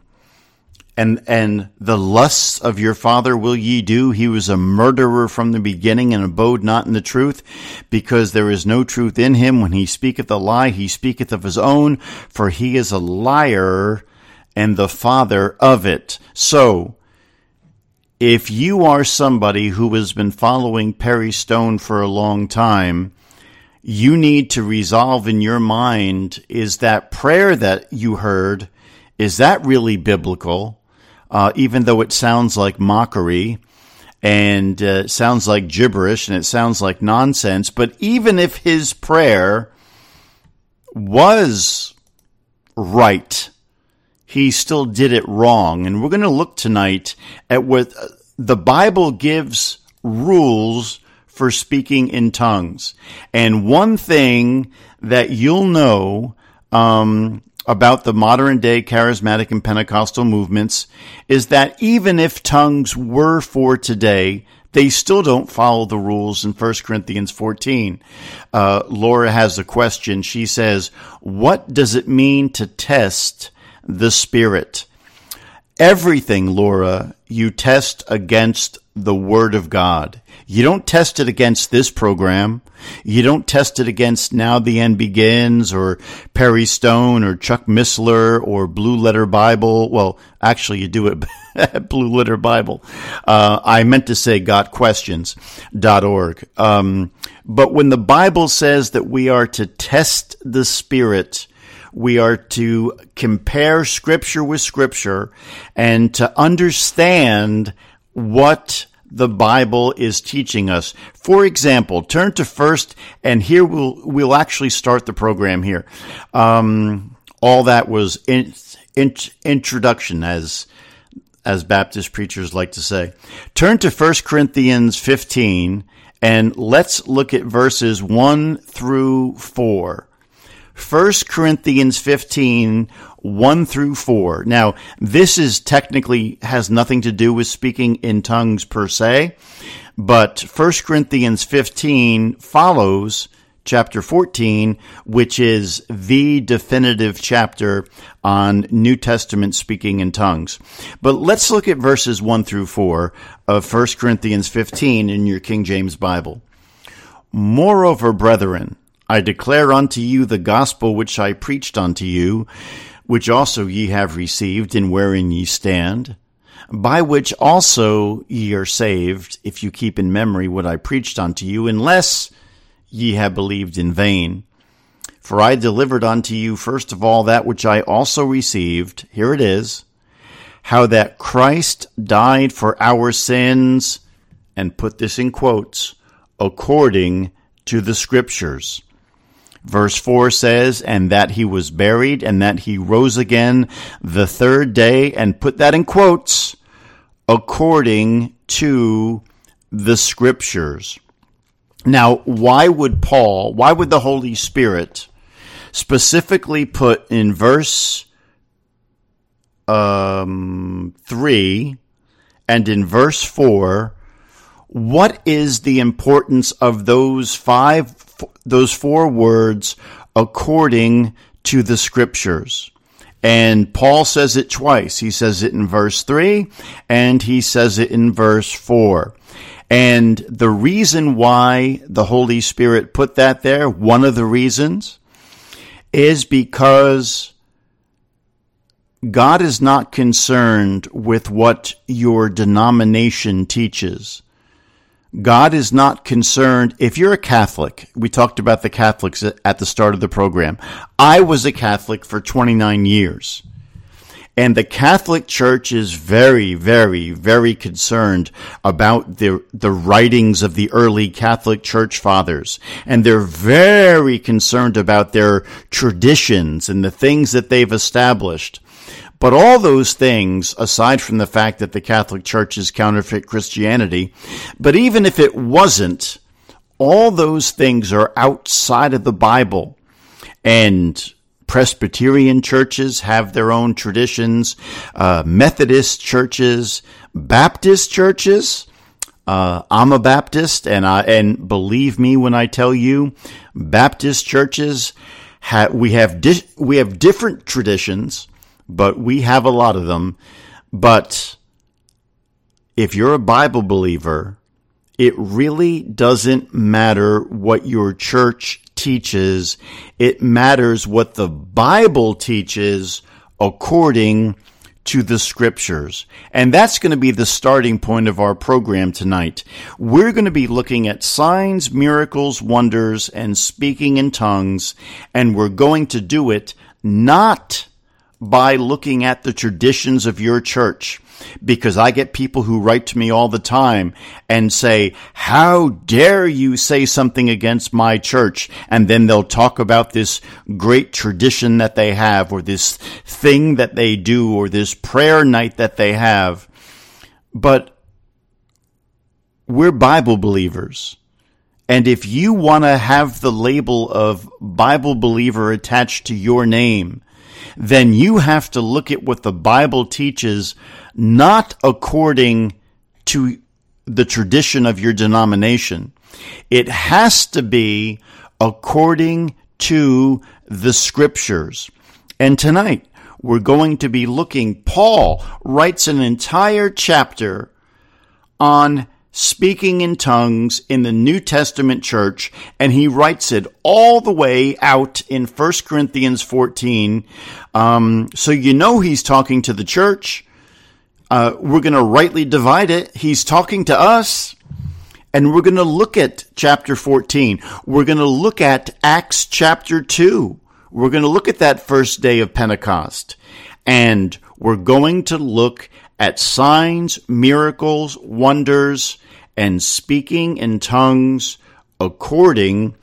lusts of your father will ye do. He was a murderer from the beginning and abode not in the truth, because there is no truth in him. When he speaketh a lie, he speaketh of his own, for he is a liar and the father of it. So, if you are somebody who has been following Perry Stone for a long time, you need to resolve in your mind, is that prayer that you heard, is that really biblical? Even though it sounds like mockery and sounds like gibberish and it sounds like nonsense, but even if his prayer was right, he still did it wrong. And we're going to look tonight at what the Bible gives rules for speaking in tongues. And one thing that you'll know about the modern day charismatic and Pentecostal movements is that even if tongues were for today, they still don't follow the rules in 1 Corinthians 14. Laura has a question. She says, what does it mean to test the Spirit? everything, Laura, you test against the Word of God. You don't test it against this program. You don't test it against Now the End Begins or Perry Stone or Chuck Missler or Blue Letter Bible. Well, actually, you do it at Blue Letter Bible. I meant to say GotQuestions.org. But when the Bible says that we are to test the Spirit, we are to compare Scripture with Scripture and to understand what the Bible is teaching us. For example, turn to first, and here we'll actually start the program here. All that was introduction, as Baptist preachers like to say. Turn to 1 Corinthians 15, and let's look at verses 1 through 4. 1 Corinthians 15, 1 through 4. Now, this is technically has nothing to do with speaking in tongues per se, but 1 Corinthians 15 follows chapter 14, which is the definitive chapter on New Testament speaking in tongues. But let's look at verses 1 through 4 of 1 Corinthians 15 in your King James Bible. Moreover, brethren, I declare unto you the gospel which I preached unto you, which also ye have received, and wherein ye stand, by which also ye are saved, if you keep in memory what I preached unto you, unless ye have believed in vain. For I delivered unto you first of all that which I also received, here it is, how that Christ died for our sins, and put this in quotes, according to the Scriptures. Verse 4 says, and that he was buried, and that he rose again the third day, and put that in quotes, according to the Scriptures. Now, why would the Holy Spirit specifically put in verse 3 and in verse 4, what is the importance of those four words, according to the Scriptures? And Paul says it twice. He says it in verse 3, and he says it in verse 4. And the reason why the Holy Spirit put that there, one of the reasons, is because God is not concerned with what your denomination teaches. God is not concerned. If you're a Catholic, we talked about the Catholics at the start of the program. I was a Catholic for 29 years. And the Catholic Church is very, very, very concerned about the writings of the early Catholic Church fathers. And they're very concerned about their traditions and the things that they've established. But all those things, aside from the fact that the Catholic Church is counterfeit Christianity, but even if it wasn't, all those things are outside of the Bible. And Presbyterian churches have their own traditions, Methodist churches, Baptist churches. I'm a Baptist, and believe me when I tell you, Baptist churches we have different traditions, but we have a lot of them. But if you're a Bible believer, it really doesn't matter what your church teaches. It matters what the Bible teaches according to the Scriptures. And that's going to be the starting point of our program tonight. We're going to be looking at signs, miracles, wonders, and speaking in tongues, and we're going to do it not by looking at the traditions of your church. Because I get people who write to me all the time and say, how dare you say something against my church? And then they'll talk about this great tradition that they have, or this thing that they do, or this prayer night that they have. But we're Bible believers. And if you want to have the label of Bible believer attached to your name, then you have to look at what the Bible teaches, not according to the tradition of your denomination. It has to be according to the Scriptures. And tonight, we're going to be looking, Paul writes an entire chapter on speaking in tongues in the New Testament church, and he writes it all the way out in 1 Corinthians 14. So you know he's talking to the church. We're going to rightly divide it. He's talking to us. And we're going to look at chapter 14. We're going to look at Acts chapter 2. We're going to look at that first day of Pentecost. And we're going to look at signs, miracles, wonders, and speaking in tongues according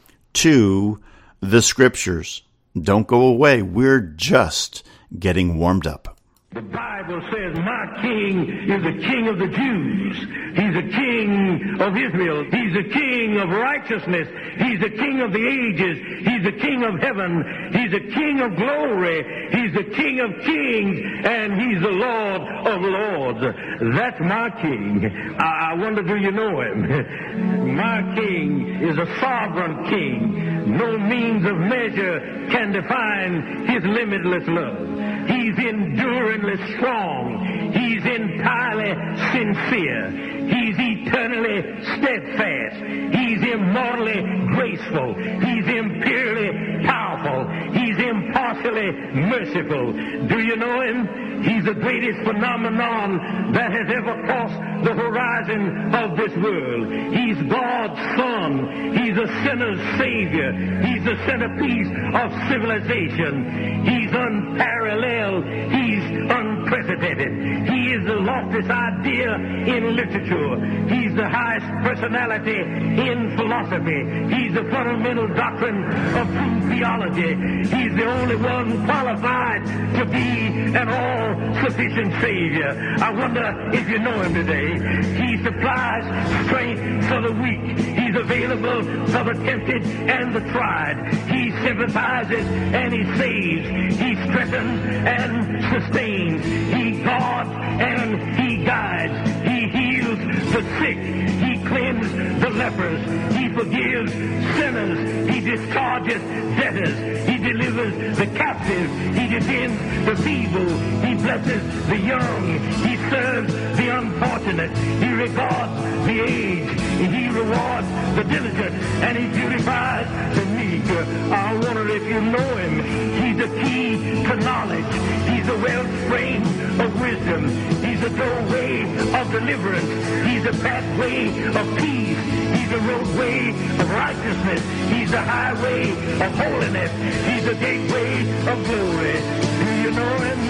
to the Scriptures. Don't go away. We're just getting warmed up. The Bible says, my king is the king of the Jews. He's the king of Israel. He's the king of righteousness. He's the king of the ages. He's the king of heaven. He's the king of glory. He's the king of kings. And he's the Lord of lords. That's my king. I wonder, do you know him? My king is a sovereign king. No means of measure can define his limitless love. He's enduringly strong. He's entirely sincere. He's eternally steadfast. He's immortally graceful. He's imperially powerful. He's impartially merciful. Do you know him? He's the greatest phenomenon that has ever crossed the horizon of this world. He's God's Son. He's a sinner's Savior. He's the centerpiece of civilization. He's unparalleled. He's unprecedented. He is the loftiest idea in literature. He's the highest personality in philosophy. He's the fundamental doctrine of true theology. He's the only one qualified to be an all-sufficient Savior. I wonder if you know him today. He supplies strength for the weak. He's available for the tempted and the tried. He sympathizes and he saves. He strengthens and sustains. He guards and he guides. He heals the sick. He cleanses the lepers. He forgives sinners. He discharges debtors. He delivers the captive. He defends the feeble. He blesses the young. He serves the unfortunate. He regards the aged. He rewards the diligent. And he beautifies the meek. I wonder if you know him. He's the key to knowledge. He's the wellspring of wisdom. He's the doorway of deliverance. He's the pathway of peace. He's the roadway of righteousness. He's the highway of holiness. He's the gateway of glory. Do you know him?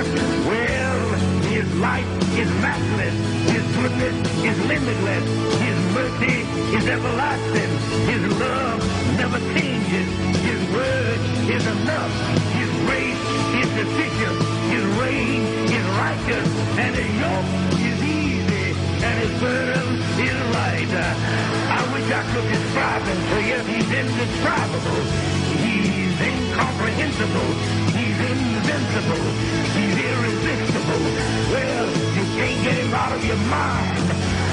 Well, his life is matchless. His goodness is limitless. His mercy is everlasting. His love never changes. His word is enough. His grace is sufficient. His reign is righteous. And his yoke is easy. And his burden is light. I wish I could describe him to you. He's indescribable. He's incomprehensible. He's invincible. He's irresistible. Well, you can't get him out of your mind.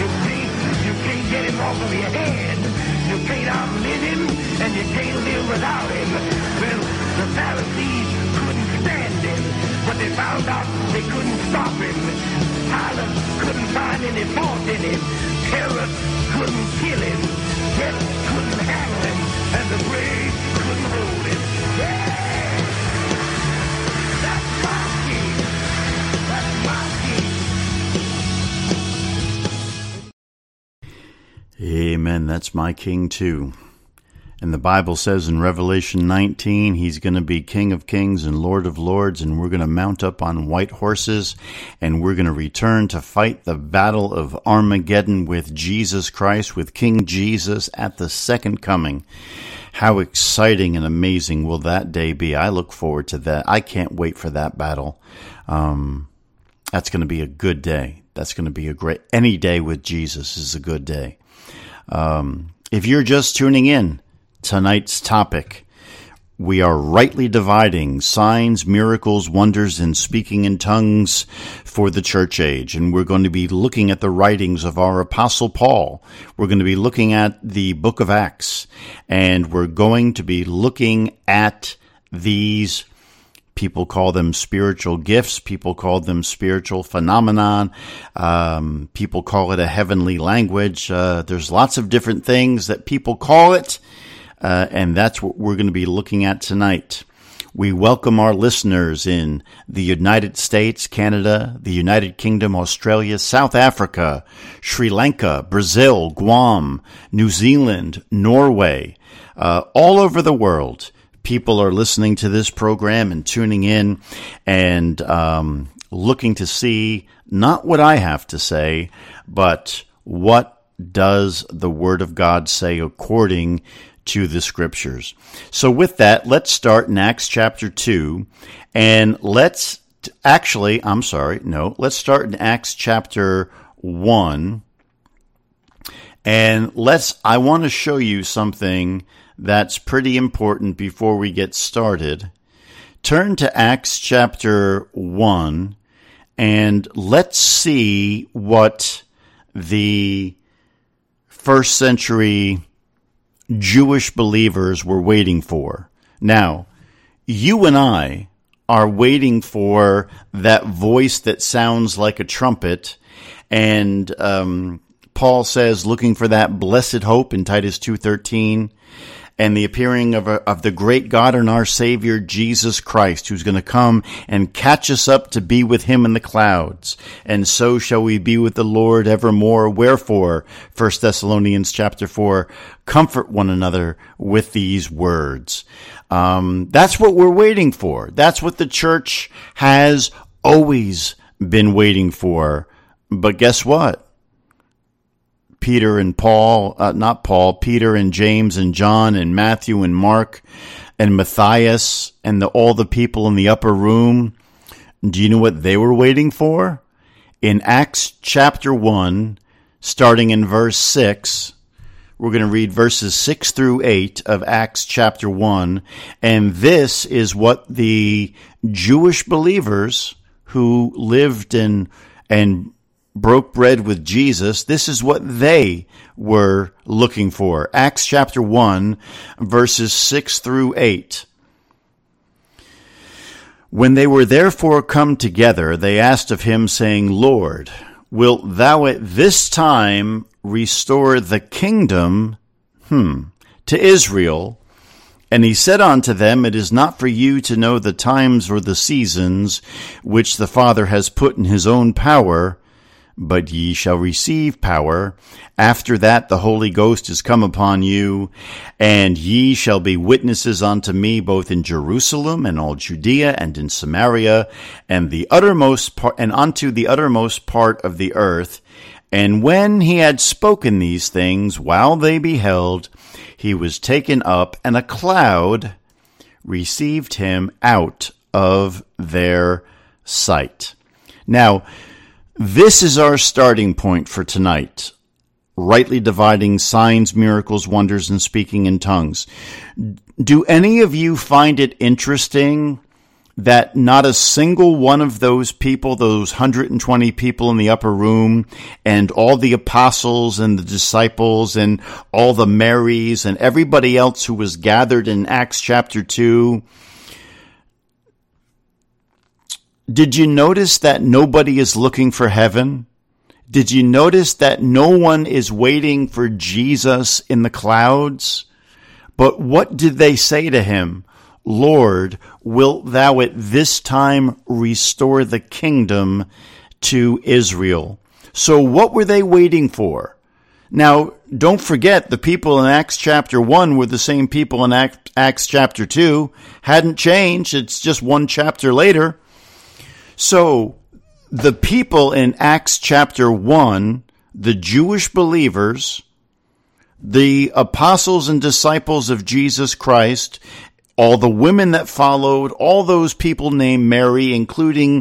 You can't get him off of your head. You can't outlive him, and you can't live without him. Well, the Pharisees couldn't stand him, but they found out they couldn't stop him. Pilate couldn't find any fault in him. Herod couldn't kill him. Death couldn't handle him, and the grave couldn't hold him. Yeah! That's my king. That's my king. Amen. That's my king too. And the Bible says in Revelation 19, he's going to be King of Kings and Lord of Lords, and we're going to mount up on white horses, and we're going to return to fight the battle of Armageddon with Jesus Christ, with King Jesus at the second coming. How exciting and amazing will that day be? I look forward to that. I can't wait for that battle. That's going to be a good day. That's going to be any day with Jesus is a good day. If you're just tuning in, tonight's topic, we are rightly dividing signs, miracles, wonders, and speaking in tongues for the church age. And we're going to be looking at the writings of our Apostle Paul. We're going to be looking at the book of Acts. And we're going to be looking at these People call them spiritual gifts. People call them spiritual phenomenon. People call it a heavenly language. There's lots of different things that people call it, and that's what we're going to be looking at tonight. We welcome our listeners in the United States, Canada, the United Kingdom, Australia, South Africa, Sri Lanka, Brazil, Guam, New Zealand, Norway, all over the world. People are listening to this program and tuning in and looking to see not what I have to say, but what does the Word of God say according to the Scriptures. So with that, let's start in Acts chapter 2, and let's start in Acts chapter 1, and I want to show you something that's pretty important before we get started. Turn to Acts chapter 1, and let's see what the first century Jewish believers were waiting for. Now, you and I are waiting for that voice that sounds like a trumpet, and Paul says, looking for that blessed hope in Titus 2:13, and the appearing of the great God and our Savior, Jesus Christ, who's going to come and catch us up to be with him in the clouds. And so shall we be with the Lord evermore. Wherefore, 1 Thessalonians chapter 4, comfort one another with these words. That's what we're waiting for. That's what the church has always been waiting for. But guess what? Peter and Peter and James and John and Matthew and Mark and Matthias and all the people in the upper room, do you know what they were waiting for? In Acts chapter 1, starting in verse 6, we're going to read verses 6 through 8 of Acts chapter 1, and this is what the Jewish believers who lived and broke bread with Jesus, this is what they were looking for. Acts chapter 1, verses 6 through 8. When they were therefore come together, they asked of him, saying, Lord, wilt thou at this time restore the kingdom to Israel? And he said unto them, It is not for you to know the times or the seasons which the Father has put in his own power, but ye shall receive power. After that the Holy Ghost is come upon you, and ye shall be witnesses unto me both in Jerusalem and all Judea and in Samaria and unto the uttermost part of the earth. And when he had spoken these things, while they beheld, he was taken up, and a cloud received him out of their sight. Now, this is our starting point for tonight. Rightly dividing signs, miracles, wonders, and speaking in tongues. Do any of you find it interesting that not a single one of those people, those 120 people in the upper room, and all the apostles and the disciples and all the Marys and everybody else who was gathered in Acts chapter 2, did you notice that nobody is looking for heaven? Did you notice that no one is waiting for Jesus in the clouds? But what did they say to him? Lord, wilt thou at this time restore the kingdom to Israel? So what were they waiting for? Now, don't forget, the people in Acts chapter 1 were the same people in Acts chapter 2. Hadn't changed. It's just one chapter later. So, the people in Acts chapter 1, the Jewish believers, the apostles and disciples of Jesus Christ, all the women that followed, all those people named Mary, including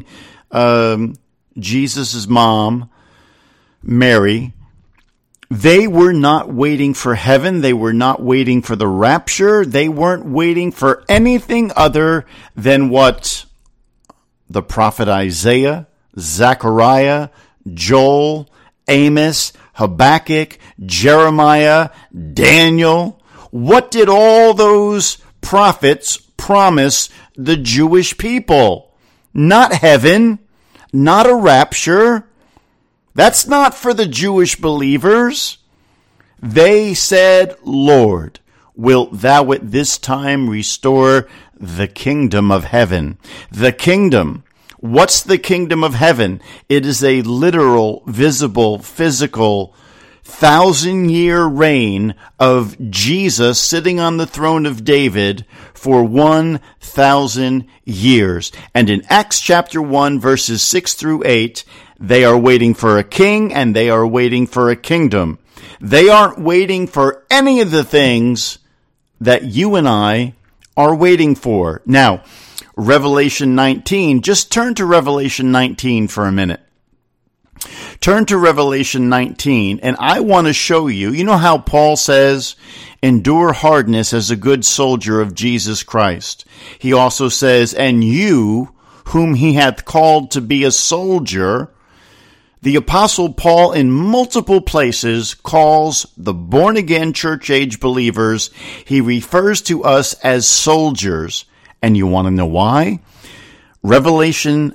Jesus' mom, Mary, they were not waiting for heaven. They were not waiting for the rapture. They weren't waiting for anything other than what the prophet Isaiah, Zechariah, Joel, Amos, Habakkuk, Jeremiah, Daniel. What did all those prophets promise the Jewish people, not heaven, not a rapture. That's not for the Jewish believers. They said, Lord, wilt thou at this time restore the kingdom of heaven? The kingdom. What's the kingdom of heaven? It is a literal, visible, physical 1,000-year reign of Jesus sitting on the throne of David for 1,000 years. And in Acts chapter 1, verses 6 through 8, they are waiting for a king and they are waiting for a kingdom. They aren't waiting for any of the things that you and I are waiting for. Now, Revelation 19, just turn to Revelation 19 for a minute. Turn to Revelation 19, and I want to show you, you know how Paul says, endure hardness as a good soldier of Jesus Christ. He also says, and you, whom he hath called to be a soldier. The Apostle Paul in multiple places calls the born-again church-age believers, he refers to us as soldiers. And you want to know why? Revelation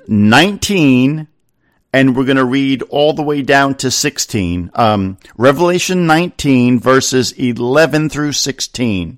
19, and we're going to read all the way down to 16. Revelation 19, verses 11 through 16.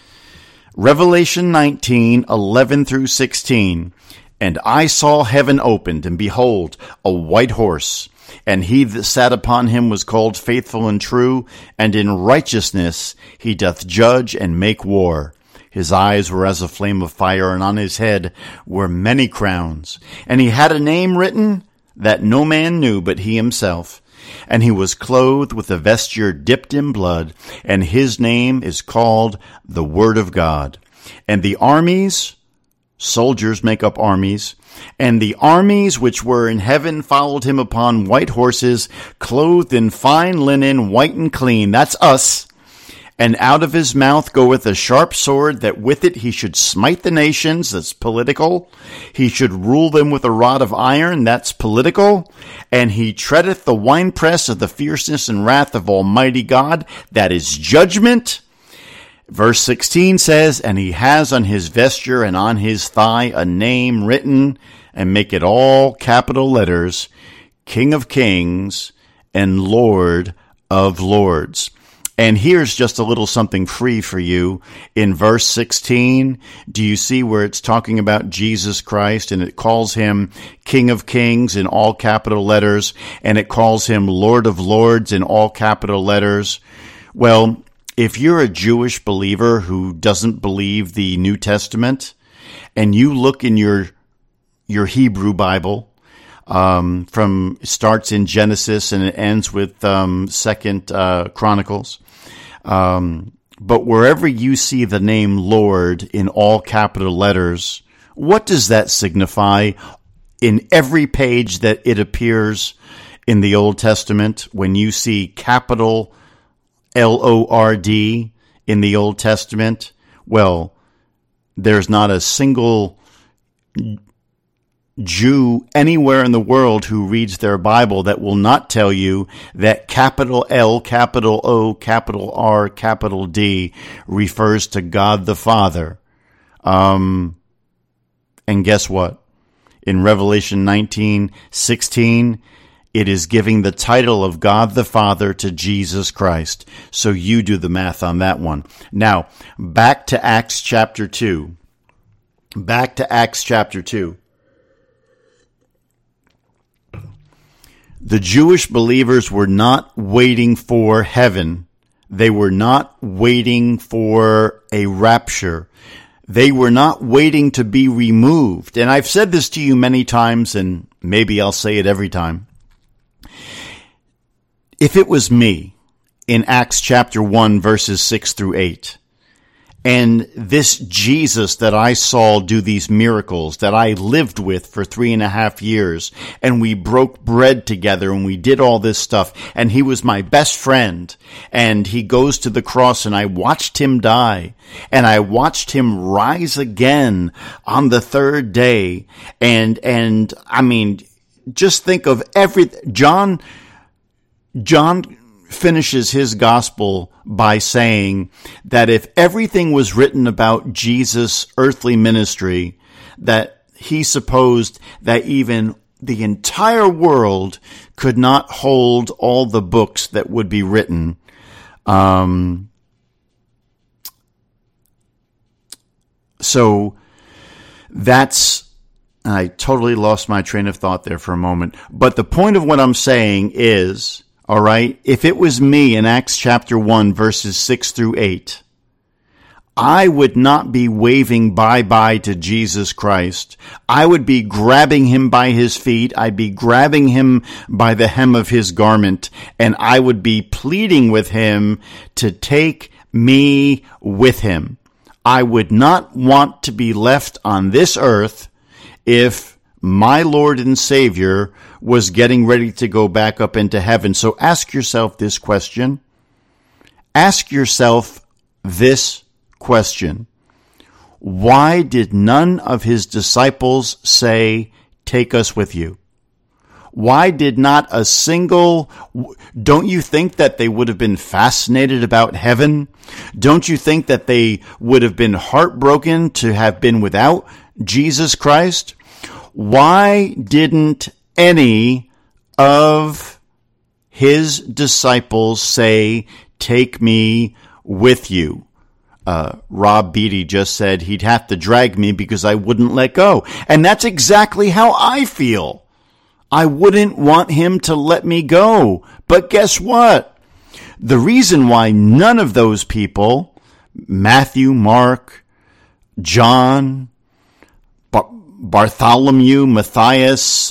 Revelation 19, 11 through 16. And I saw heaven opened, and behold, a white horse. And he that sat upon him was called Faithful and True, and in righteousness he doth judge and make war. His eyes were as a flame of fire, and on his head were many crowns. And he had a name written that no man knew but he himself. And he was clothed with a vesture dipped in blood, and his name is called the Word of God. And the armies, soldiers make up armies, and the armies which were in heaven followed him upon white horses, clothed in fine linen, white and clean. That's us. And out of his mouth goeth a sharp sword, that with it he should smite the nations. That's political. He should rule them with a rod of iron. That's political. And he treadeth the winepress of the fierceness and wrath of Almighty God. That is judgment. Verse 16 says, and he has on his vesture and on his thigh a name written, and make it all capital letters, King of Kings and Lord of Lords. And here's just a little something free for you. In verse 16, do you see where it's talking about Jesus Christ, and it calls him King of Kings in all capital letters, and it calls him Lord of Lords in all capital letters? Well, if you're a Jewish believer who doesn't believe the New Testament, and you look in your Hebrew Bible, starts in Genesis and it ends with 2nd Chronicles. But wherever you see the name Lord in all capital letters, what does that signify? In every page that it appears in the Old Testament, when you see capital L-O-R-D in the Old Testament, well, there's not a single Jew anywhere in the world who reads their Bible that will not tell you that capital L, capital O, capital R, capital D refers to God the Father. And guess what? In Revelation 19:16, it is giving the title of God the Father to Jesus Christ. So you do the math on that one. Now, back to Acts chapter 2. Back to Acts chapter 2. The Jewish believers were not waiting for heaven. They were not waiting for a rapture. They were not waiting to be removed. And I've said this to you many times, and maybe I'll say it every time. If it was me in Acts chapter 1, verses 6 through 8, and this Jesus that I saw do these miracles, that I lived with for 3.5 years, and we broke bread together and we did all this stuff, and he was my best friend, and he goes to the cross, and I watched him die, and I watched him rise again on the third day, and I mean, just think of everything. John finishes his gospel by saying that if everything was written about Jesus' earthly ministry, that he supposed that even the entire world could not hold all the books that would be written. So that's, I totally lost my train of thought there for a moment. But the point of what I'm saying is, all right, if it was me in Acts chapter 1, verses 6 through 8, I would not be waving bye-bye to Jesus Christ. I would be grabbing him by his feet. I'd be grabbing him by the hem of his garment, and I would be pleading with him to take me with him. I would not want to be left on this earth if my Lord and Savior was getting ready to go back up into heaven. So ask yourself this question. Ask yourself this question. Why did none of his disciples say, "Take us with you"? Why did not a single, don't you think that they would have been fascinated about heaven? Don't you think that they would have been heartbroken to have been without Jesus Christ? Why didn't any of his disciples say, "Take me with you"? Rob Beatty just said he'd have to drag me because I wouldn't let go. And that's exactly how I feel. I wouldn't want him to let me go. But guess what? The reason why none of those people, Matthew, Mark, John, Bartholomew, Matthias,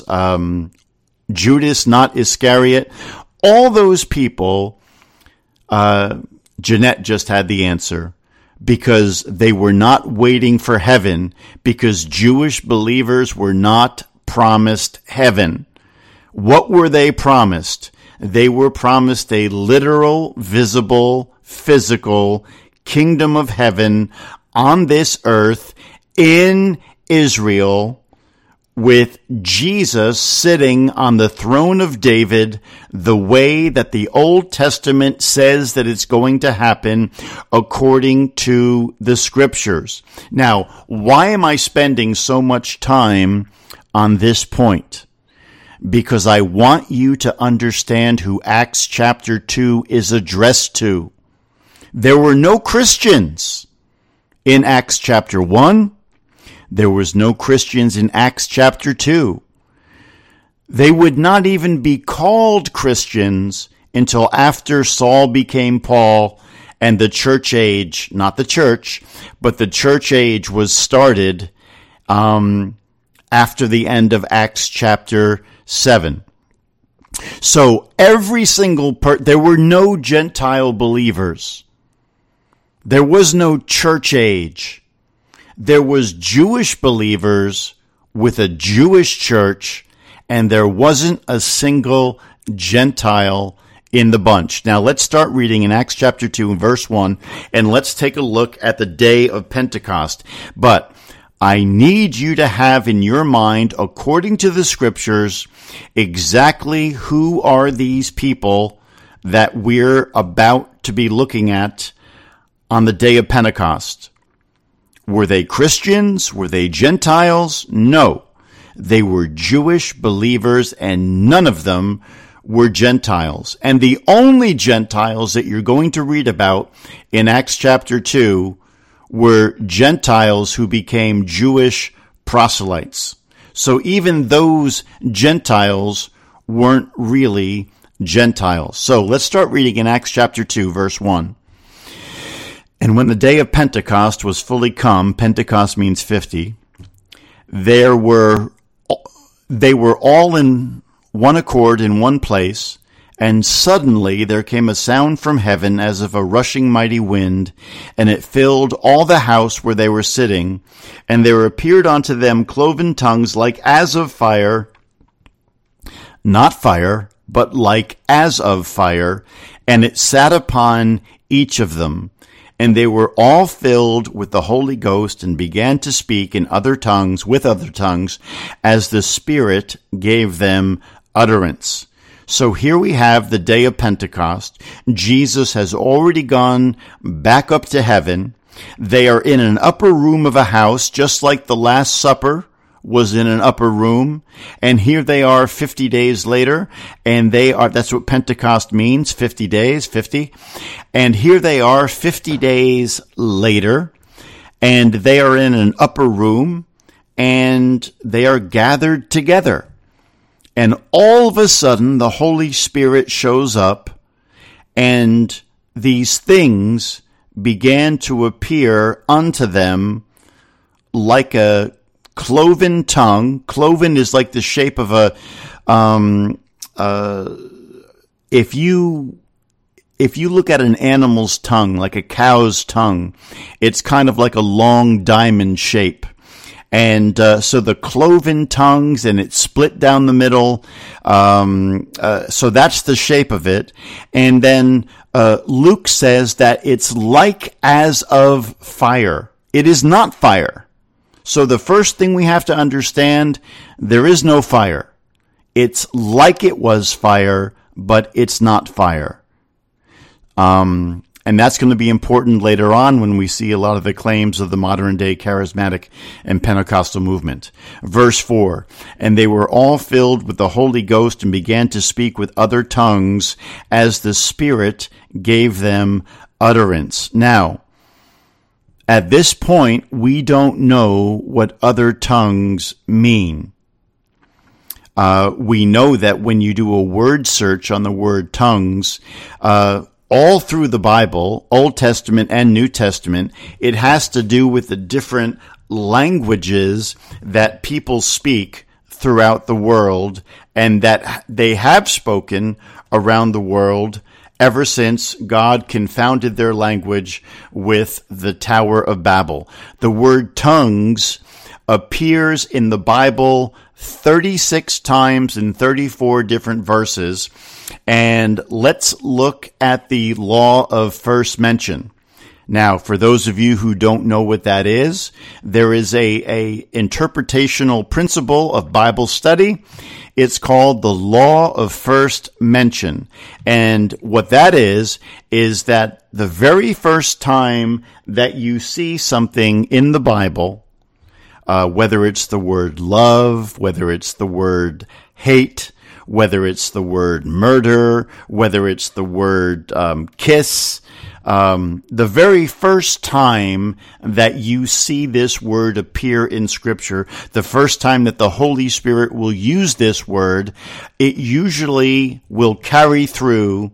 Judas, not Iscariot, all those people, Jeanette just had the answer. Because they were not waiting for heaven, because Jewish believers were not promised heaven. What were they promised? They were promised a literal, visible, physical kingdom of heaven on this earth in Israel, with Jesus sitting on the throne of David the way that the Old Testament says that it's going to happen according to the Scriptures. Now, why am I spending so much time on this point? Because I want you to understand who Acts chapter 2 is addressed to. There were no Christians in Acts chapter 1. There was no Christians in Acts chapter 2. They would not even be called Christians until after Saul became Paul and the church age, not the church, but the church age was started after the end of Acts chapter 7. So every single there were no Gentile believers. There was no church age. There was Jewish believers with a Jewish church, and there wasn't a single Gentile in the bunch. Now let's start reading in Acts chapter 2 and verse 1, and let's take a look at the day of Pentecost. But I need you to have in your mind, according to the Scriptures, exactly who are these people that we're about to be looking at on the day of Pentecost. Were they Christians? Were they Gentiles? No. They were Jewish believers, and none of them were Gentiles. And the only Gentiles that you're going to read about in Acts chapter 2 were Gentiles who became Jewish proselytes. So even those Gentiles weren't really Gentiles. So let's start reading in Acts chapter 2, verse 1. And when the day of Pentecost was fully come, Pentecost means 50, they were all in one accord in one place, and suddenly there came a sound from heaven as of a rushing mighty wind, and it filled all the house where they were sitting, and there appeared unto them cloven tongues like as of fire, not fire, but like as of fire, and it sat upon each of them. And they were all filled with the Holy Ghost and began to speak in other tongues, with other tongues, as the Spirit gave them utterance. So here we have the day of Pentecost. Jesus has already gone back up to heaven. They are in an upper room of a house, just like the Last Supper was in an upper room. And here they are 50 days later, and that's what Pentecost means, 50 days, 50. And here they are 50 days later, and they are in an upper room, and they are gathered together. And all of a sudden, the Holy Spirit shows up, and these things began to appear unto them like a cloven tongue. Cloven is like the shape of a, if you look at an animal's tongue, like a cow's tongue, it's kind of like a long diamond shape. And so the cloven tongues, and it's split down the middle. So that's the shape of it. And then Luke says that it's like as of fire. It is not fire. So the first thing we have to understand, there is no fire. It's like it was fire, but it's not fire. And that's going to be important later on when we see a lot of the claims of the modern day charismatic and Pentecostal movement. Verse 4, and they were all filled with the Holy Ghost and began to speak with other tongues as the Spirit gave them utterance. Now, at this point, we don't know what other tongues mean. We know that when you do a word search on the word tongues, all through the Bible, Old Testament and New Testament, it has to do with the different languages that people speak throughout the world and that they have spoken around the world ever since God confounded their language with the Tower of Babel. The word tongues appears in the Bible 36 times in 34 different verses. And let's look at the law of first mention. Now, for those of you who don't know what that is, there is a interpretational principle of Bible study. It's called the law of first mention. And what that is that the very first time that you see something in the Bible, whether it's the word love, whether it's the word hate, whether it's the word murder, whether it's the word kiss, the very first time that you see this word appear in Scripture, the first time that the Holy Spirit will use this word, it usually will carry through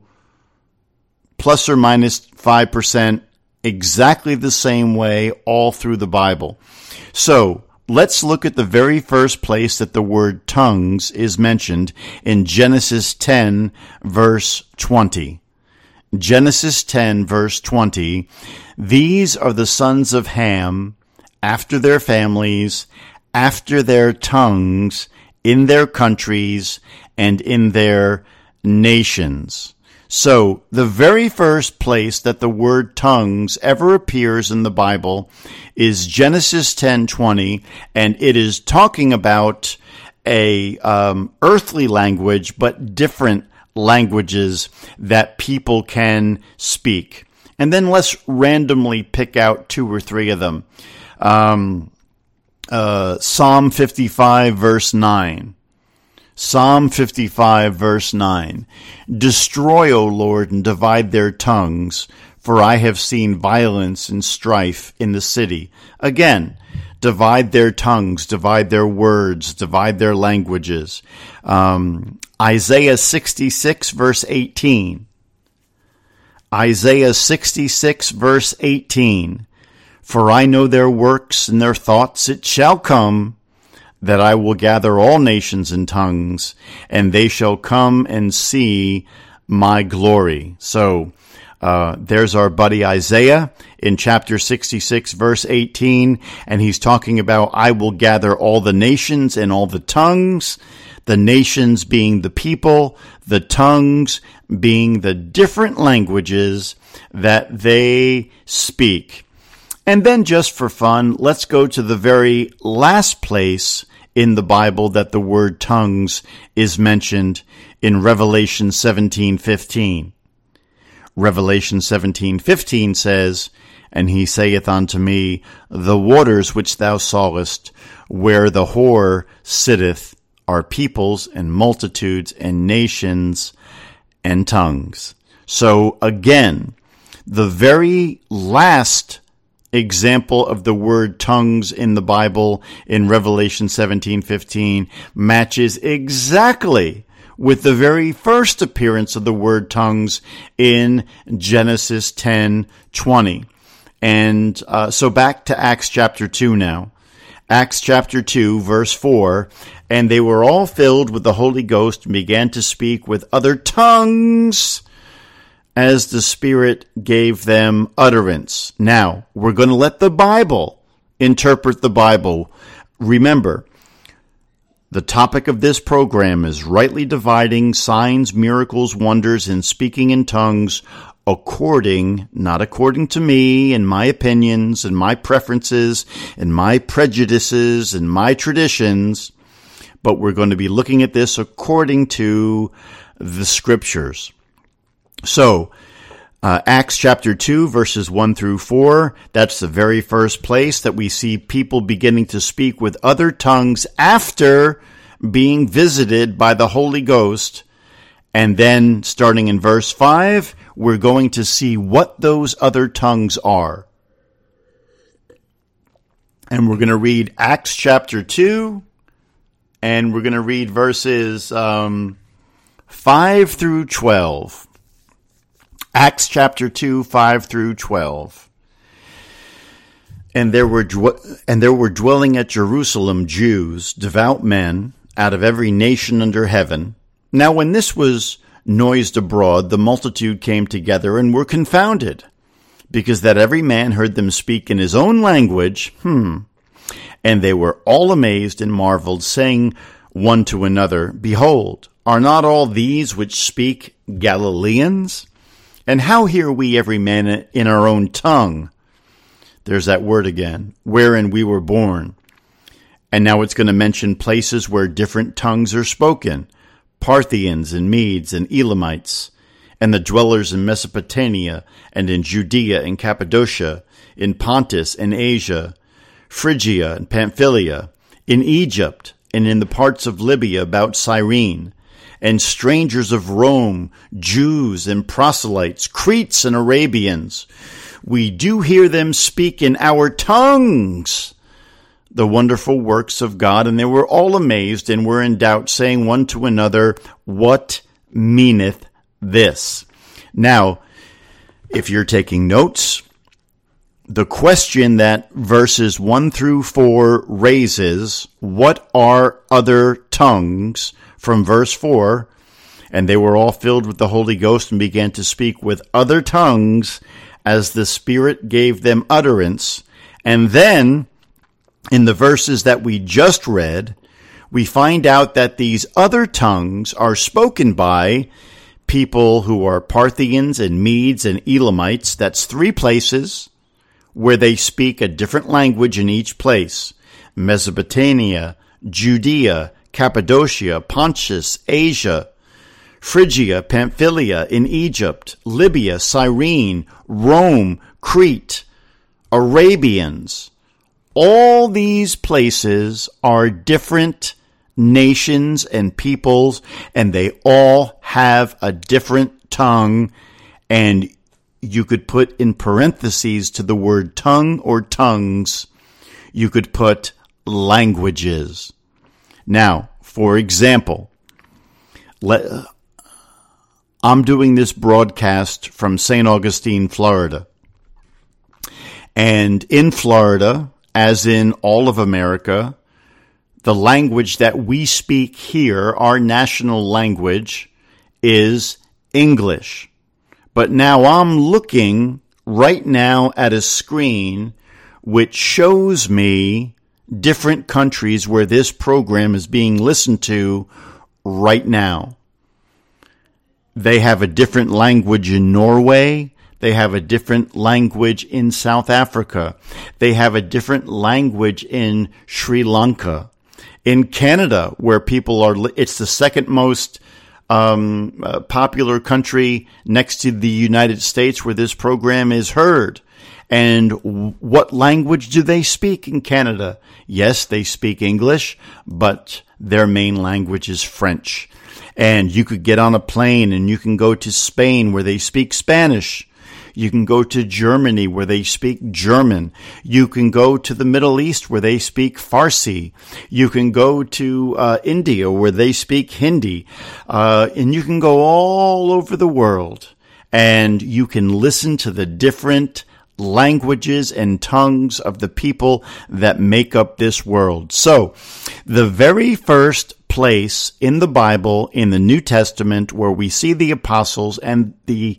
plus or minus 5% exactly the same way all through the Bible. So, let's look at the very first place that the word tongues is mentioned in Genesis 10, verse 20. Genesis 10, verse 20. These are the sons of Ham, after their families, after their tongues, in their countries, and in their nations. So, the very first place that the word tongues ever appears in the Bible is Genesis 10:20, and it is talking about a earthly language, but different languages that people can speak. And then let's randomly pick out 2 or 3 of them. Psalm 55, verse 9. Psalm 55, verse 9. Destroy, O Lord, and divide their tongues, for I have seen violence and strife in the city. Again, divide their tongues, divide their words, divide their languages. Isaiah 66, verse 18. Isaiah 66, verse 18. For I know their works and their thoughts, it shall come that I will gather all nations and tongues, and they shall come and see my glory. So, there's our buddy Isaiah in chapter 66, verse 18, and he's talking about, I will gather all the nations and all the tongues, the nations being the people, the tongues being the different languages that they speak. And then just for fun, let's go to the very last place in the Bible that the word tongues is mentioned in Revelation 17:15. Revelation 17:15 says, "And he saith unto me, The waters which thou sawest, where the whore sitteth, are peoples and multitudes and nations and tongues." So again, the very last example of the word tongues in the Bible in Revelation 17:15 matches exactly with the very first appearance of the word tongues in Genesis 10:20. And so back to Acts chapter 2 now. Acts chapter 2, verse 4, "And they were all filled with the Holy Ghost and began to speak with other tongues as the Spirit gave them utterance." Now, we're going to let the Bible interpret the Bible. Remember, the topic of this program is rightly dividing signs, miracles, wonders, and speaking in tongues not according to me and my opinions and my preferences and my prejudices and my traditions, but we're going to be looking at this according to the Scriptures. So, Acts chapter 2, verses 1 through 4, that's the very first place that we see people beginning to speak with other tongues after being visited by the Holy Ghost. And then, starting in verse 5, we're going to see what those other tongues are. And we're going to read Acts chapter 2, and we're going to read verses 5 through 12. Acts chapter 2, 5 through 12. "And there were dwelling at Jerusalem Jews, devout men, out of every nation under heaven. Now when this was noised abroad, the multitude came together and were confounded, because that every man heard them speak in his own language. And they were all amazed and marveled, saying one to another, Behold, are not all these which speak Galileans? And how hear we every man in our own tongue?" There's that word again, "wherein we were born." And now it's going to mention places where different tongues are spoken. Parthians and Medes and Elamites, and the dwellers in Mesopotamia and in Judea and Cappadocia, in Pontus and Asia, Phrygia and Pamphylia, in Egypt and in the parts of Libya about Cyrene, and strangers of Rome, Jews and proselytes, Cretes and Arabians. We do hear them speak in our tongues the wonderful works of God, and they were all amazed and were in doubt, saying one to another, What meaneth this? Now, if you're taking notes, the question that verses 1 through 4 raises, what are other tongues? From verse 4, "And they were all filled with the Holy Ghost and began to speak with other tongues as the Spirit gave them utterance." And then, in the verses that we just read, we find out that these other tongues are spoken by people who are Parthians and Medes and Elamites. That's 3 places where they speak a different language in each place. Mesopotamia, Judea, Cappadocia, Pontus, Asia, Phrygia, Pamphylia, in Egypt, Libya, Cyrene, Rome, Crete, Arabians. All these places are different nations and peoples, and they all have a different tongue, and you could put in parentheses to the word tongue or tongues, you could put languages. Now, for example, I'm doing this broadcast from St. Augustine, Florida. And in Florida, as in all of America, the language that we speak here, our national language, is English. But now I'm looking right now at a screen which shows me different countries where this program is being listened to right now. They have a different language in Norway. They have a different language in South Africa. They have a different language in Sri Lanka. In Canada, where people are, it's the second most popular country next to the United States where this program is heard. And what language do they speak in Canada? Yes, they speak English, but their main language is French. And you could get on a plane and you can go to Spain where they speak Spanish. You can go to Germany where they speak German. You can go to the Middle East where they speak Farsi. You can go to India where they speak Hindi. And you can go all over the world and you can listen to the different languages and tongues of the people that make up this world. So, the very first place in the Bible, in the New Testament, where we see the apostles and the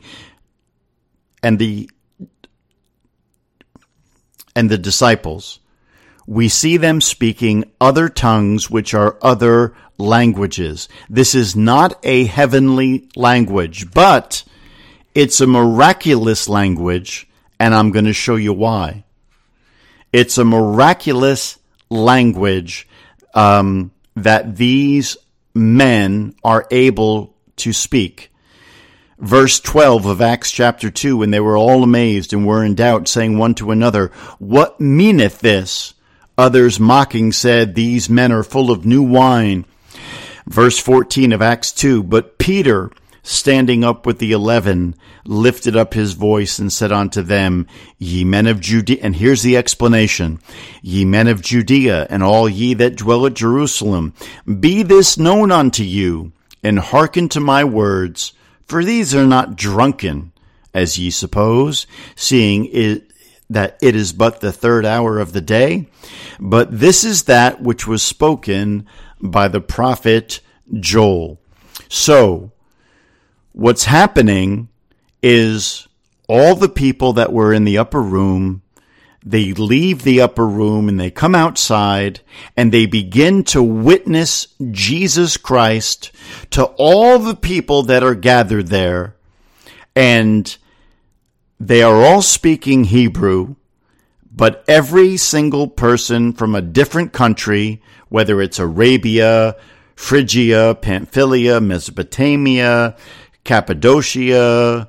disciples, we see them speaking other tongues, which are other languages. This is not a heavenly language, but it's a miraculous language, and I'm going to show you why. It's a miraculous language that these men are able to speak. Verse 12 of Acts chapter 2, and they were all amazed and were in doubt, saying one to another, "What meaneth this?" Others mocking said, "These men are full of new wine." Verse 14 of Acts 2, but Peter, standing up with the 11, lifted up his voice and said unto them, "Ye men of Judea," and here's the explanation, "Ye men of Judea, and all ye that dwell at Jerusalem, be this known unto you, and hearken to my words, for these are not drunken, as ye suppose, seeing that it is but the third hour of the day, but this is that which was spoken by the prophet Joel." So, what's happening is all the people that were in the upper room, they leave the upper room and they come outside and they begin to witness Jesus Christ to all the people that are gathered there. And they are all speaking Hebrew, but every single person from a different country, whether it's Arabia, Phrygia, Pamphylia, Mesopotamia, Cappadocia,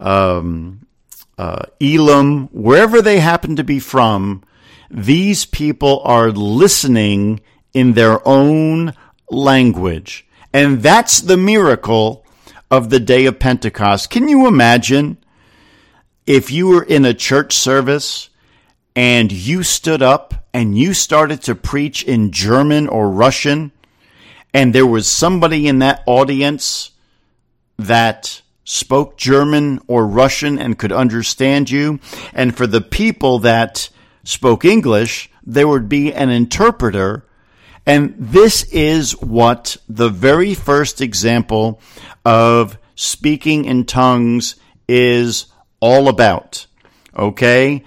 Elam, wherever they happen to be from, these people are listening in their own language. And that's the miracle of the day of Pentecost. Can you imagine if you were in a church service and you stood up and you started to preach in German or Russian, and there was somebody in that audience that spoke German or Russian and could understand you, and for the people that spoke English, there would be an interpreter. And this is what the very first example of speaking in tongues is all about. Okay?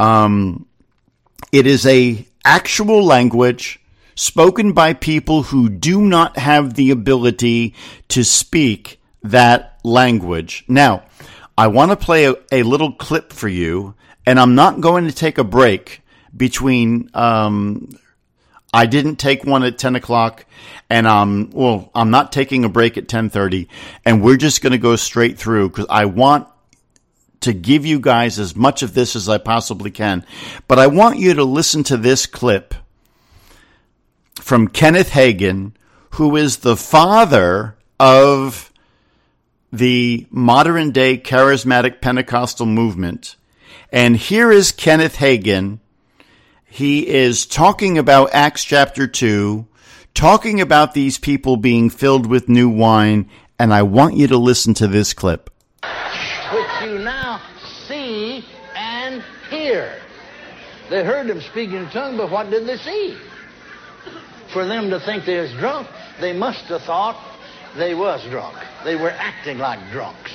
It is a actual language spoken by people who do not have the ability to speak that language. Now, I want to play a little clip for you, and I'm not going to take a break between, I didn't take one at 10 o'clock, and I'm not taking a break at 10:30, and we're just going to go straight through, because I want to give you guys as much of this as I possibly can. But I want you to listen to this clip from Kenneth Hagin, who is the father of the modern day charismatic Pentecostal movement. And here is Kenneth Hagin. He is talking about Acts chapter 2, talking about these people being filled with new wine, and I want you to listen to this clip. Which you now see and hear. They heard them speaking in tongues, but what did they see? For them to think they was drunk, they must have thought they was drunk. They were acting like drunks.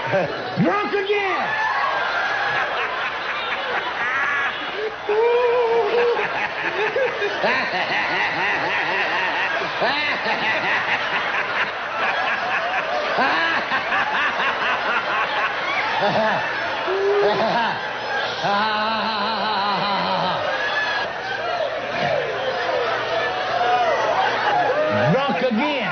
Drunk again! Drunk again.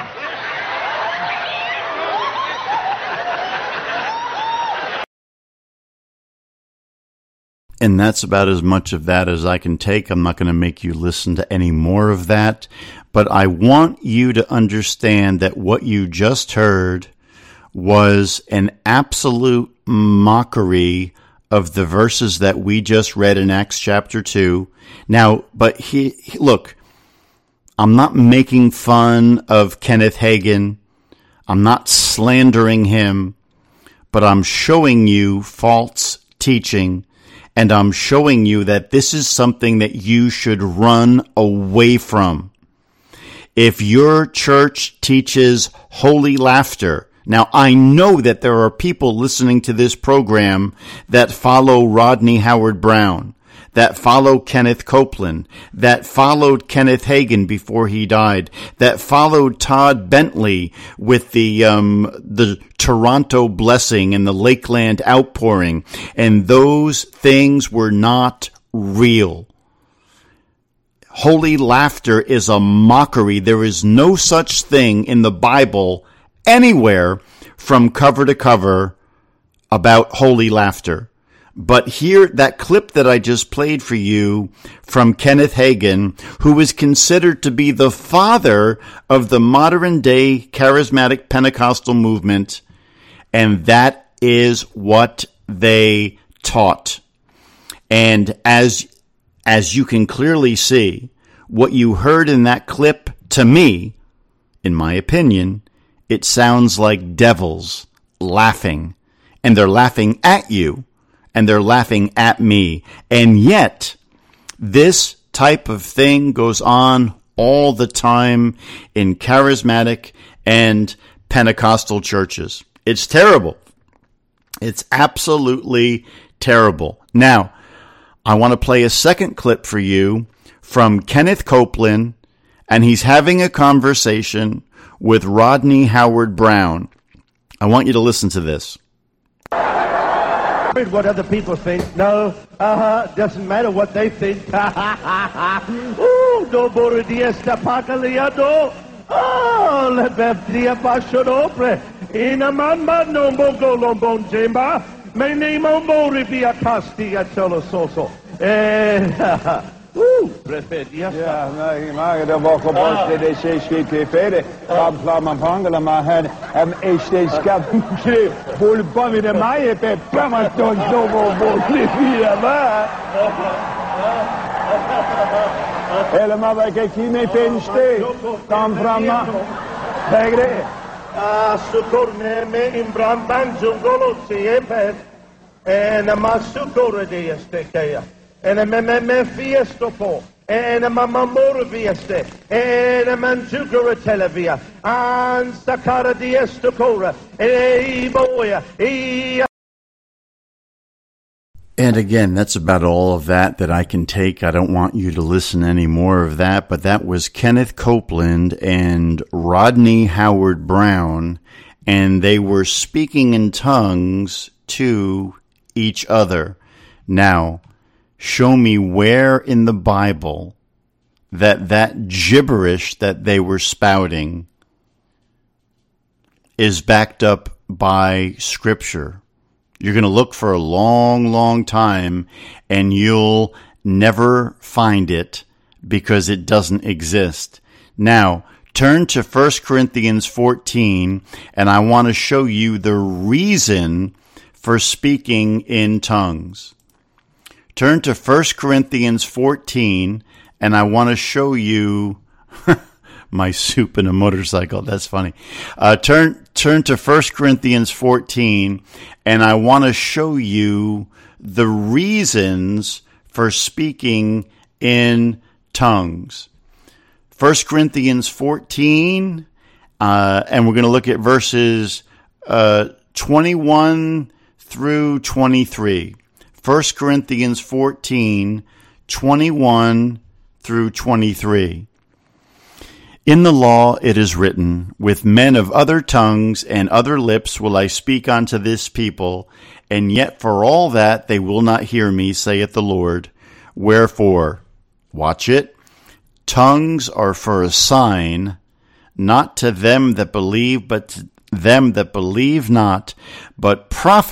And that's about as much of that as I can take. I'm not going to make you listen to any more of that. But I want you to understand that what you just heard was an absolute mockery of the verses that we just read in Acts chapter 2. Now, but look, I'm not making fun of Kenneth Hagin. I'm not slandering him, but I'm showing you false teaching, and I'm showing you that this is something that you should run away from. If your church teaches holy laughter, now I know that there are people listening to this program that follow Rodney Howard-Browne, that follow Kenneth Copeland, that followed Kenneth Hagin before he died, that followed Todd Bentley with the Toronto blessing and the Lakeland outpouring, and those things were not real. Holy laughter is a mockery. There is no such thing in the Bible anywhere from cover to cover about holy laughter. But here, that clip that I just played for you from Kenneth Hagin, who is considered to be the father of the modern day charismatic Pentecostal movement, and that is what they taught. And as you can clearly see, what you heard in that clip, to me, in my opinion, it sounds like devils laughing. And they're laughing at you. And they're laughing at me. And yet, this type of thing goes on all the time in charismatic and Pentecostal churches. It's terrible. It's absolutely terrible. Now, I want to play a second clip for you from Kenneth Copeland, and he's having a conversation with Rodney Howard-Browne. I want you to listen to this. What other people think. No, doesn't matter what they think. Oh, do bordiesta pacaliado. Oh, le bevdia pashodopre. Ina mamma no mogo lombon jemba. Me name mori via castia solo soso. Preferia. Ja, maar dat was gewoon de CSG verder. Kam man pangela maar hem steeds kan vol bam in de maaie per pamaton zo bolivia maar. Helemaal bij kijk hier mee penste. Kam frama. Begre. Sukorne me in brandban jungolo siepet. En ma sukore de estekaya. En me fiesto po. En mamamoro vieste. En manjugara televia. And sakara diestokora. Boya. And again, that's about all of that I can take. I don't want you to listen any more of that, but that was Kenneth Copeland and Rodney Howard-Browne, and they were speaking in tongues to each other. Now, show me where in the Bible that gibberish that they were spouting is backed up by Scripture. You're going to look for a long, long time, and you'll never find it because it doesn't exist. Now, turn to 1 Corinthians 14, and I want to show you the reason for speaking in tongues. Turn to 1 Corinthians 14, and I want to show you my soup in a motorcycle. That's funny. Turn to 1 Corinthians 14, and I want to show you the reasons for speaking in tongues. 1 Corinthians 14, and we're going to look at verses 21 through 23. 1 Corinthians 14, 21 through 23. In the law it is written, with men of other tongues and other lips will I speak unto this people, and yet for all that they will not hear me, saith the Lord. Wherefore, watch it, tongues are for a sign, not to them that believe, but to them that believe not, but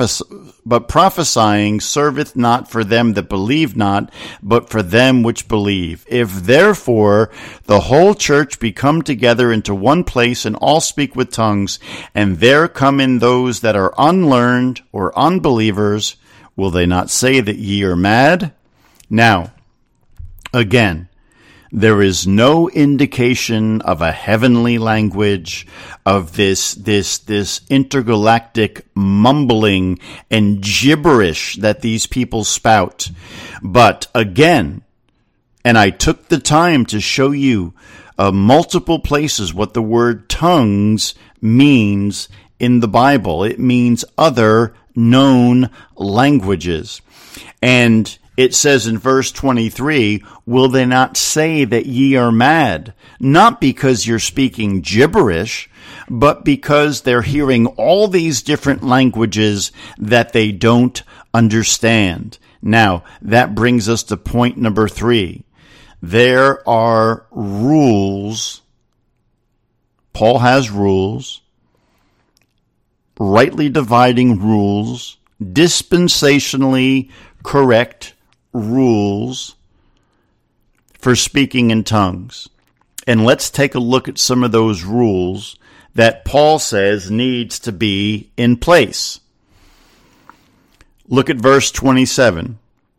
prophesying serveth not for them that believe not, but for them which believe. If therefore the whole church be come together into one place, and all speak with tongues, and there come in those that are unlearned or unbelievers, will they not say that ye are mad? Now, again, there is no indication of a heavenly language, of this intergalactic mumbling and gibberish that these people spout. But again, and I took the time to show you multiple places what the word tongues means in the Bible. It means other known languages. And it says in verse 23, will they not say that ye are mad? Not because you're speaking gibberish, but because they're hearing all these different languages that they don't understand. Now, that brings us to point number 3. There are rules. Paul has rules, rightly dividing rules, dispensationally correct rules for speaking in tongues. And let's take a look at some of those rules that Paul says needs to be in place. Look at verse 26.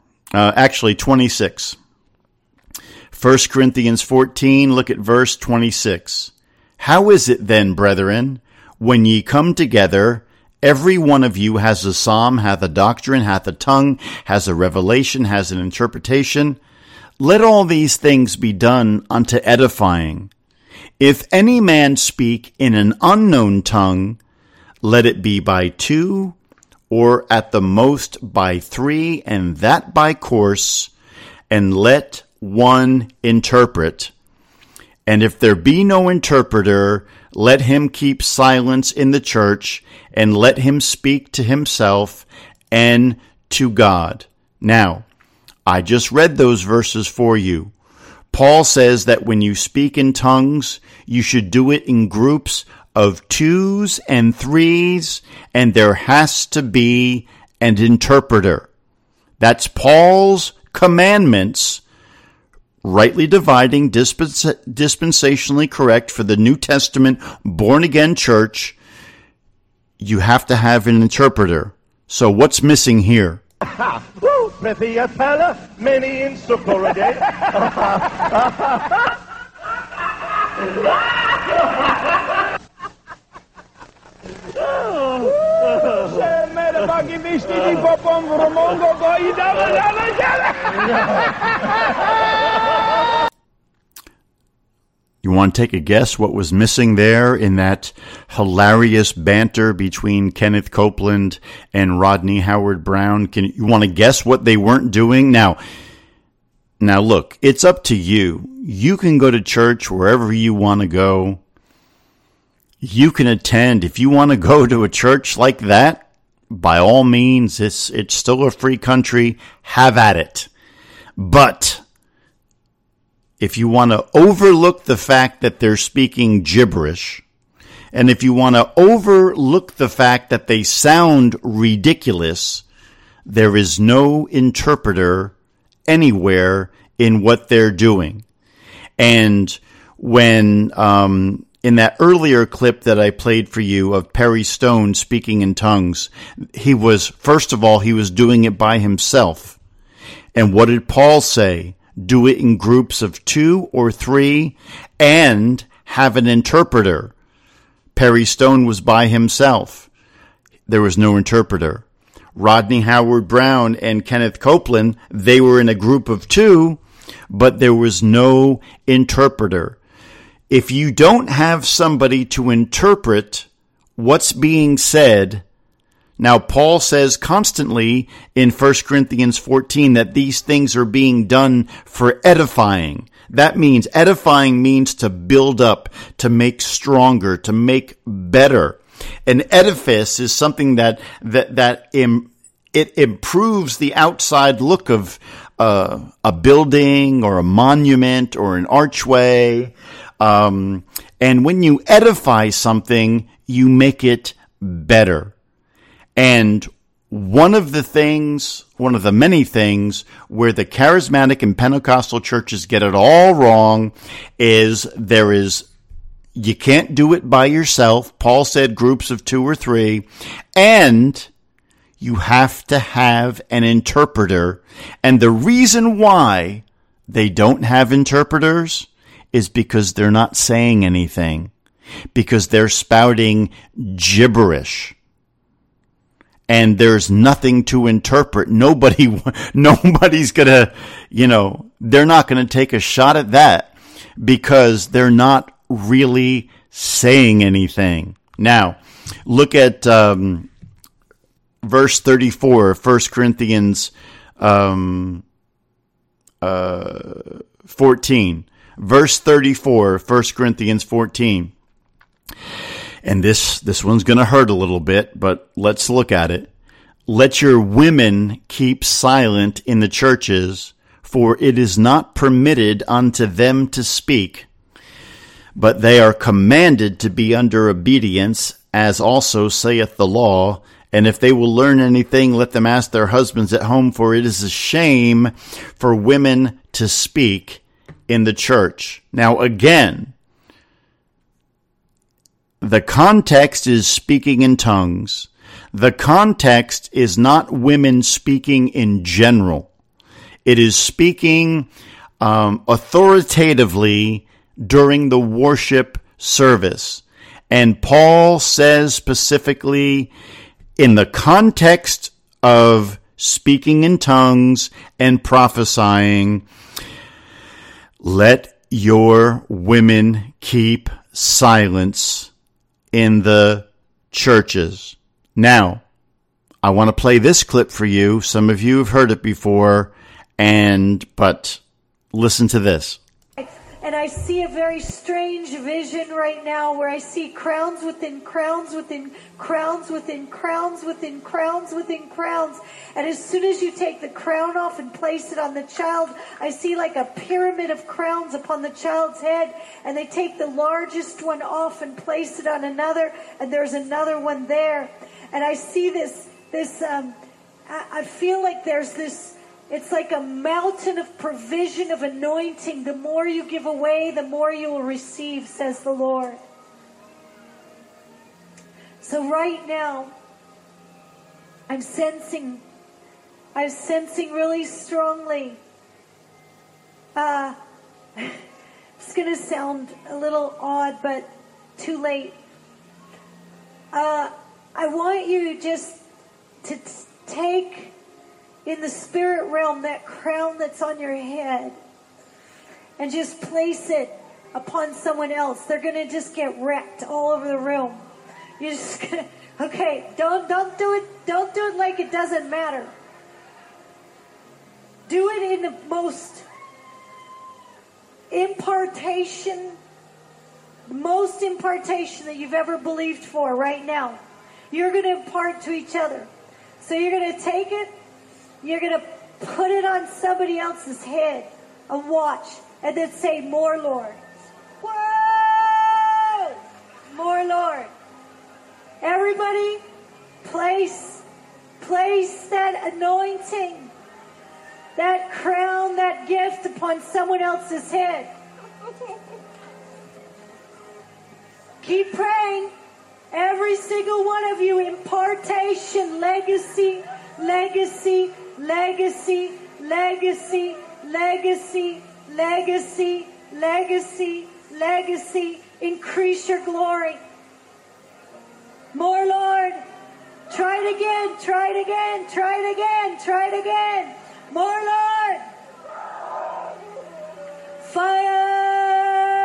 1 Corinthians 14, look at verse 26. How is it then, brethren, when ye come together, every one of you has a psalm, hath a doctrine, hath a tongue, has a revelation, has an interpretation? Let all these things be done unto edifying. If any man speak in an unknown tongue, let it be by 2, or at the most by 3, and that by course, and let one interpret. And if there be no interpreter, let him keep silence in the church, and let him speak to himself and to God. Now, I just read those verses for you. Paul says that when you speak in tongues, you should do it in groups of 2s and 3s, and there has to be an interpreter. That's Paul's commandments, rightly dividing, dispensationally correct for the New Testament born-again church. You have to have an interpreter. So what's missing here? You want to take a guess what was missing there in that hilarious banter between Kenneth Copeland and Rodney Howard-Browne? You want to guess what they weren't doing? Now look, it's up to you. You can go to church wherever you want to go. You can attend. If you want to go to a church like that, by all means, it's still a free country. Have at it. But if you want to overlook the fact that they're speaking gibberish, and if you want to overlook the fact that they sound ridiculous, there is no interpreter anywhere in what they're doing. And when in that earlier clip that I played for you of Perry Stone speaking in tongues, he was doing it by himself. And what did Paul say? Do it in groups of 2 or 3 and have an interpreter. Perry Stone was by himself. There was no interpreter. Rodney Howard-Browne and Kenneth Copeland, they were in a group of 2, but there was no interpreter. If you don't have somebody to interpret what's being said, Now, Paul says constantly in 1 Corinthians 14 that these things are being done for edifying. That means edifying means to build up, to make stronger, to make better. An edifice is something that it improves the outside look of a building or a monument or an archway. And when you edify something, you make it better. And one of the many things where the charismatic and Pentecostal churches get it all wrong is you can't do it by yourself. Paul said groups of 2 or 3, and you have to have an interpreter. And the reason why they don't have interpreters is because they're not saying anything, because they're spouting gibberish. And there's nothing to interpret. Nobody's gonna, they're not gonna take a shot at that because they're not really saying anything. Now, look at verse 34, 1 Corinthians 14. Verse 34, 1 Corinthians 14. And this one's going to hurt a little bit, but let's look at it. Let your women keep silent in the churches, for it is not permitted unto them to speak, but they are commanded to be under obedience, as also saith the law. And if they will learn anything, let them ask their husbands at home, for it is a shame for women to speak in the church. Now again, the context is speaking in tongues. The context is not women speaking in general. It is speaking authoritatively during the worship service. And Paul says specifically, in the context of speaking in tongues and prophesying, let your women keep silence in the churches. Now, I want to play this clip for you. Some of you have heard it before, but listen to this. And I see a very strange vision right now where I see crowns within crowns within crowns within crowns within crowns within crowns. And as soon as you take the crown off and place it on the child, I see like a pyramid of crowns upon the child's head. And they take the largest one off and place it on another. And there's another one there. And I see I feel like there's this. It's like a mountain of provision, of anointing. The more you give away, the more you will receive, says the Lord. So right now, I'm sensing really strongly. It's going to sound a little odd, but too late. I want you just to take in the spirit realm that crown that's on your head and just place it upon someone else. They're going to just get wrecked all over the room. You're just going to, okay, don't do it like it doesn't matter. Do it in the most impartation that you've ever believed for right now. You're going to impart to each other. So you're going to take it, you're going to put it on somebody else's head, a watch, and then say, more, Lord. Whoa! More, Lord. Everybody, place that anointing, that crown, that gift upon someone else's head. Keep praying. Every single one of you, impartation, legacy, legacy, legacy, legacy, legacy, legacy, legacy, legacy. Increase your glory. More, Lord. Try it again, try it again, try it again, try it again. More, Lord. Fire.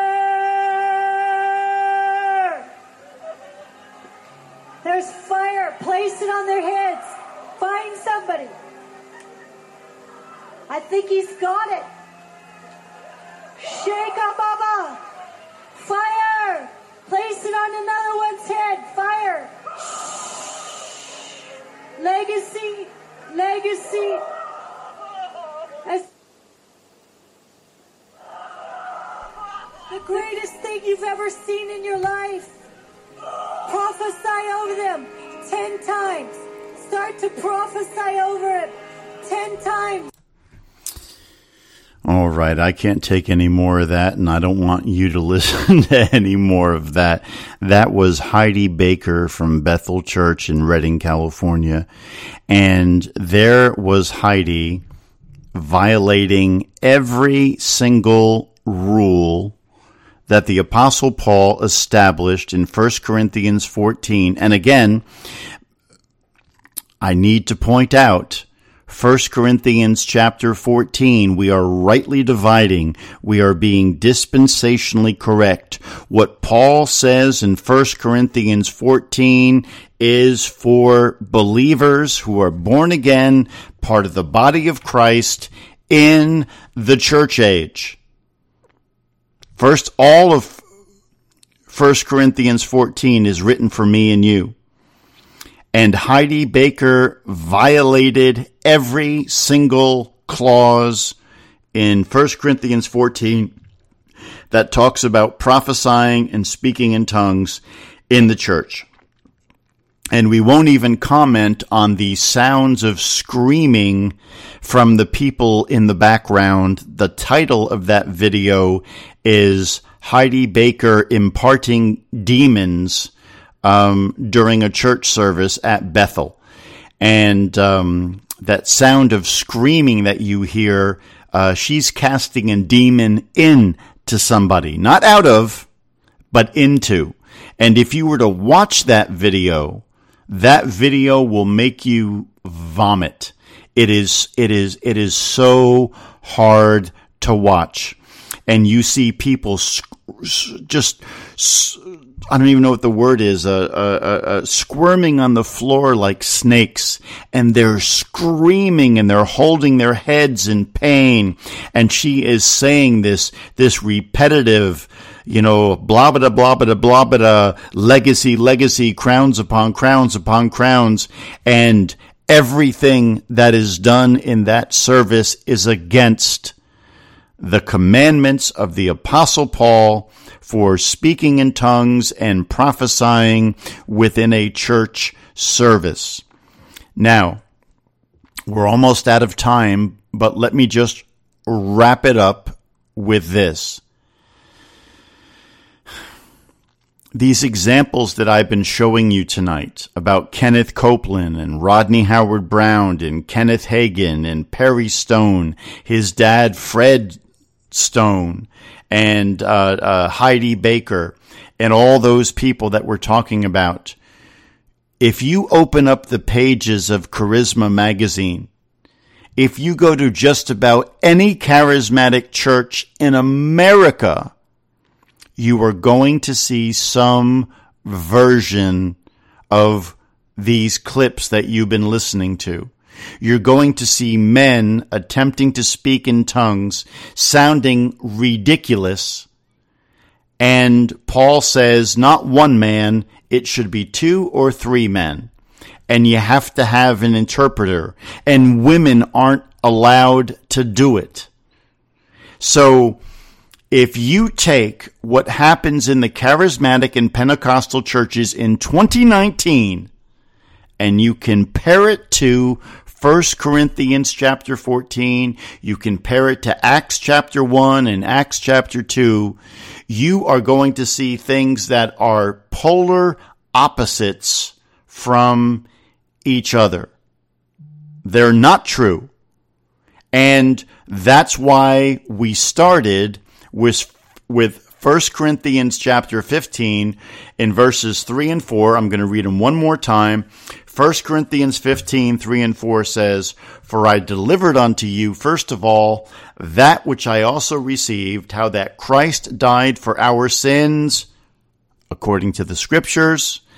There's fire. Fire! Place it on their heads. Find somebody. I think he's got it. Shake up, Baba. Fire! Place it on another one's head. Fire! Legacy. Legacy. The greatest thing you've ever seen in your life. Prophesy over them 10 times. Start to prophesy over it 10 times. All right, I can't take any more of that, and I don't want you to listen to any more of that. That was Heidi Baker from Bethel Church in Redding, California. And there was Heidi violating every single rule that the Apostle Paul established in 1 Corinthians 14. And again, I need to point out, 1 Corinthians chapter 14, we are rightly dividing. We are being dispensationally correct. What Paul says in 1 Corinthians 14 is for believers who are born again, part of the body of Christ in the church age. First, all of 1 Corinthians 14 is written for me and you. And Heidi Baker violated every single clause in 1 Corinthians 14 that talks about prophesying and speaking in tongues in the church. And we won't even comment on the sounds of screaming from the people in the background. The title of that video is Heidi Baker Imparting Demons during a church service at Bethel. And that sound of screaming that you hear, she's casting a demon into somebody. Not out of, but into. And if you were to watch that video will make you vomit. It is so hard to watch. And you see people just, I don't even know what the word is, squirming on the floor like snakes, and they're screaming and they're holding their heads in pain. And she is saying this repetitive, blah, blah, blah, blah, blah, blah, legacy, crowns upon crowns. And everything that is done in that service is against the commandments of the Apostle Paul for speaking in tongues and prophesying within a church service. Now, we're almost out of time, but let me just wrap it up with this. These examples that I've been showing you tonight about Kenneth Copeland and Rodney Howard-Browne and Kenneth Hagin and Perry Stone, his dad Fred Stone, and Heidi Baker, and all those people that we're talking about. If you open up the pages of Charisma magazine, if you go to just about any charismatic church in America, you are going to see some version of these clips that you've been listening to. You're going to see men attempting to speak in tongues, sounding ridiculous. And Paul says, not one man, it should be 2 or 3 men. And you have to have an interpreter. And women aren't allowed to do it. So, if you take what happens in the charismatic and Pentecostal churches in 2019 and you compare it to 1 Corinthians chapter 14, you compare it to Acts chapter 1 and Acts chapter 2, you are going to see things that are polar opposites from each other. They're not true. And that's why we started with 1 Corinthians chapter 15 in verses 3 and 4. I'm going to read them one more time. 1 Corinthians 15, 3 and 4 says, "For I delivered unto you, first of all, that which I also received, how that Christ died for our sins, according to the Scriptures,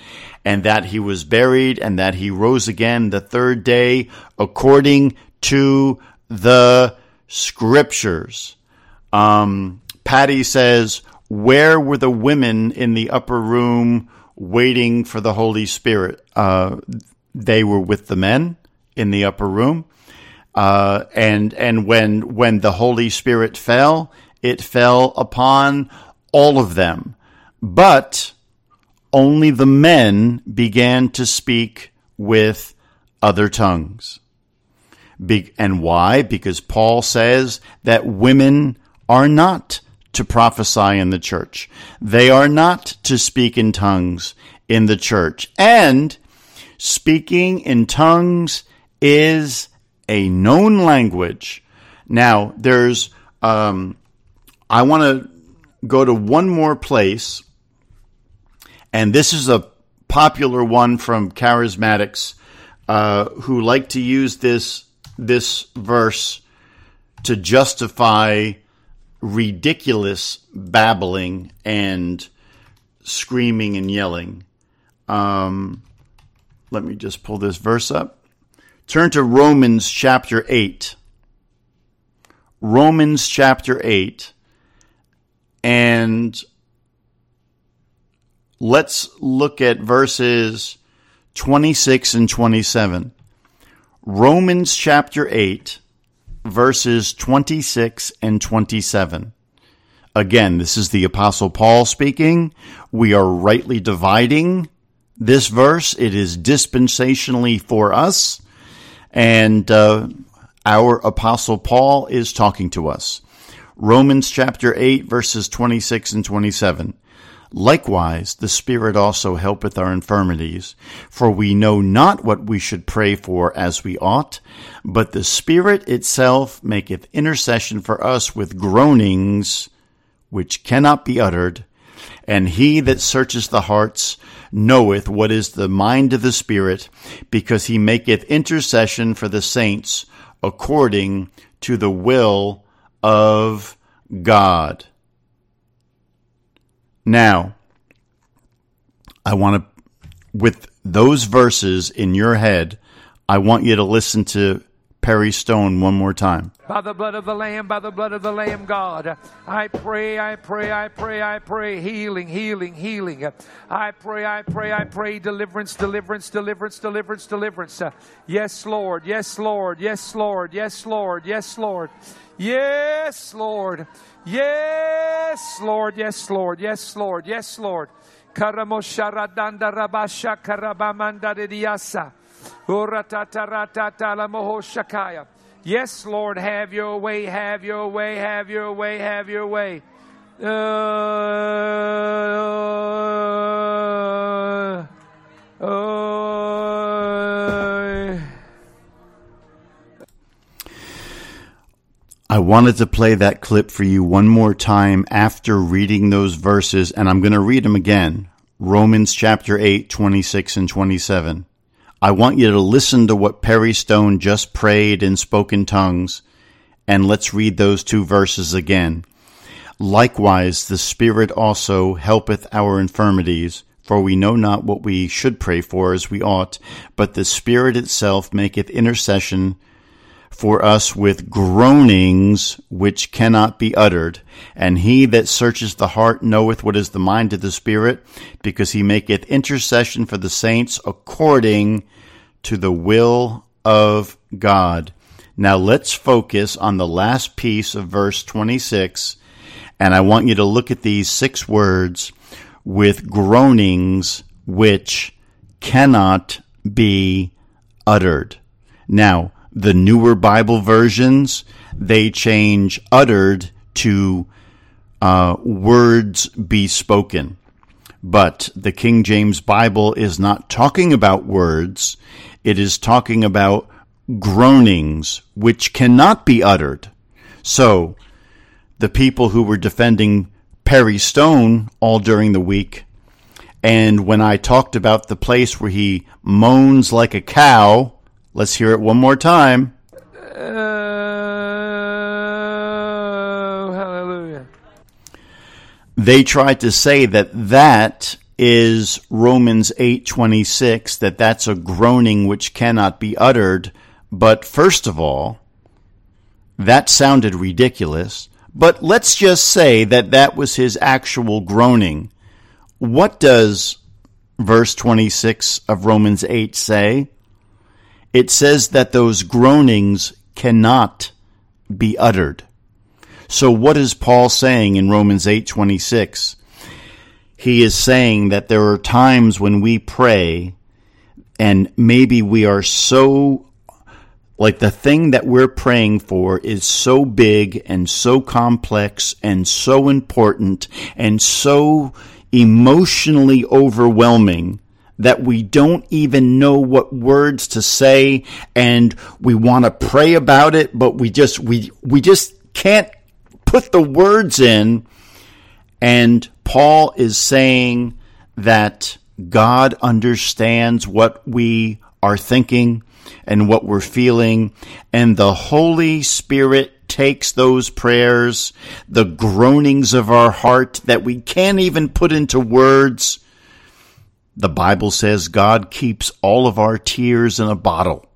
and that he was buried, and that he rose again the third day according to the Scriptures. Patty says, where were the women in the upper room waiting for the Holy Spirit? They were with the men in the upper room. And when the Holy Spirit fell, it fell upon all of them. But only the men began to speak with other tongues. And why? Because Paul says that women are not to prophesy in the church. They are not to speak in tongues in the church. And speaking in tongues is a known language. Now, there's, I want to go to one more place, and this is a popular one from charismatics who like to use this verse to justify ridiculous babbling and screaming and yelling. Let me just pull this verse up. Turn to Romans chapter 8. Romans chapter 8. And let's look at verses 26 and 27. Romans chapter 8, verses 26 and 27. Again, this is the Apostle Paul speaking. We are rightly dividing this verse. It is dispensationally for us. And our Apostle Paul is talking to us. Romans chapter 8, verses 26 and 27. Likewise, the Spirit also helpeth our infirmities, for we know not what we should pray for as we ought, but the Spirit itself maketh intercession for us with groanings which cannot be uttered. And he that searcheth the hearts knoweth what is the mind of the Spirit, because he maketh intercession for the saints according to the will of God. Now, I want to, with those verses in your head, I want you to listen to Perry Stone one more time. By the blood of the Lamb, by the blood of the Lamb, God, I pray, I pray, I pray, I pray, healing, healing, healing. I pray, I pray, I pray, deliverance, deliverance, deliverance, deliverance, deliverance. Yes, Lord, yes, Lord, yes, Lord, yes, Lord, yes, Lord, yes, Lord, yes, Lord, yes, Lord, yes, Lord, yes, Lord. Karamosharadanda rabasha karabamanda diasa. Yes, Lord, have your way, have your way, have your way, have your way. I wanted to play that clip for you one more time after reading those verses, and I'm going to read them again. Romans chapter 8, 26 and 27. I want you to listen to what Perry Stone just prayed and spoke in tongues, and let's read those two verses again. Likewise, the Spirit also helpeth our infirmities, for we know not what we should pray for as we ought, but the Spirit itself maketh intercession for us with groanings which cannot be uttered. And he that searches the heart knoweth what is the mind of the Spirit, because he maketh intercession for the saints according to the will of God. Now let's focus on the last piece of verse 26, and I want you to look at these 6 words, with groanings which cannot be uttered. Now, the newer Bible versions, they change uttered to words be spoken. But the King James Bible is not talking about words. It is talking about groanings which cannot be uttered. So, the people who were defending Perry Stone all during the week, and when I talked about the place where he moans like a cow, let's hear it one more time. Hallelujah. They tried to say that is Romans 8:26, that's a groaning which cannot be uttered. But first of all, that sounded ridiculous. But let's just say that was his actual groaning. What does verse 26 of Romans 8 say? It says that those groanings cannot be uttered. So what is Paul saying in Romans 8:26? He is saying that there are times when we pray and maybe we are so, like the thing that we're praying for is so big and so complex and so important and so emotionally overwhelming that we don't even know what words to say, and we want to pray about it, but we just can't put the words in. And Paul is saying that God understands what we are thinking and what we're feeling, and the Holy Spirit takes those prayers, the groanings of our heart that we can't even put into words. The Bible says God keeps all of our tears in a bottle,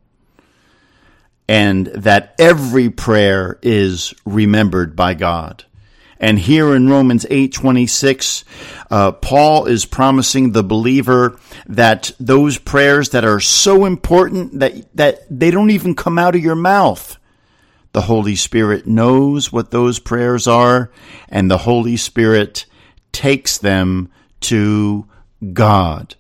and that every prayer is remembered by God. And here in Romans 8:26, Paul is promising the believer that those prayers that are so important that they don't even come out of your mouth, the Holy Spirit knows what those prayers are, and the Holy Spirit takes them to God.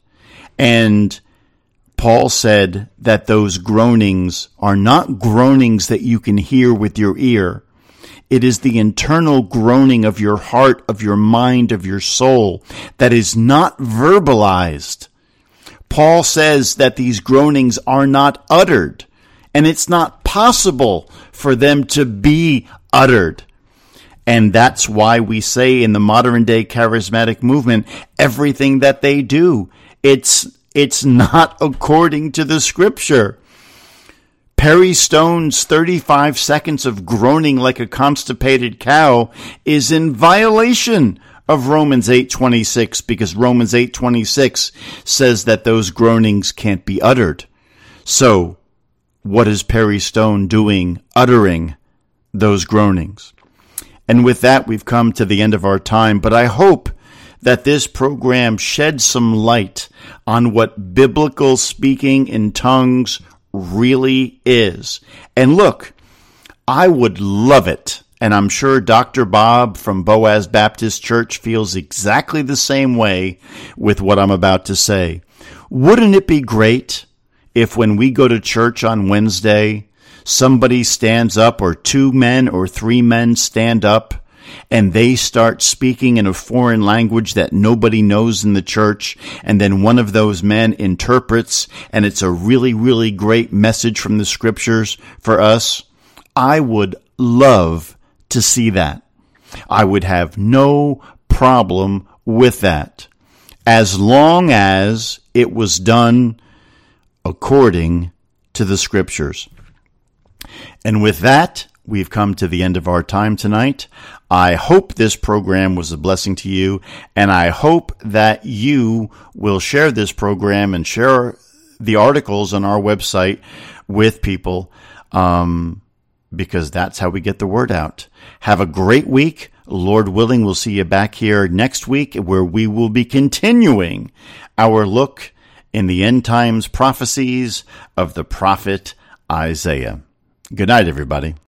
And Paul said that those groanings are not groanings that you can hear with your ear. It is the internal groaning of your heart, of your mind, of your soul that is not verbalized. Paul says that these groanings are not uttered, and it's not possible for them to be uttered. And that's why we say in the modern day charismatic movement, everything that they do, it's not according to the scripture. Perry Stone's 35 seconds of groaning like a constipated cow is in violation of Romans 8:26, because Romans 8:26 says that those groanings can't be uttered. So, what is Perry Stone doing uttering those groanings? And with that, we've come to the end of our time, but I hope that this program sheds some light on what biblical speaking in tongues really is. And look, I would love it, and I'm sure Dr. Bob from Boaz Baptist Church feels exactly the same way with what I'm about to say. Wouldn't it be great if when we go to church on Wednesday, somebody stands up, or 2 men or 3 men stand up, and they start speaking in a foreign language that nobody knows in the church, and then one of those men interprets, and it's a really, really great message from the scriptures for us? I would love to see that. I would have no problem with that, as long as it was done according to the scriptures. And with that, we've come to the end of our time tonight. I hope this program was a blessing to you, and I hope that you will share this program and share the articles on our website with people, because that's how we get the word out. Have a great week. Lord willing, we'll see you back here next week, where we will be continuing our look in the end times prophecies of the prophet Isaiah. Good night, everybody.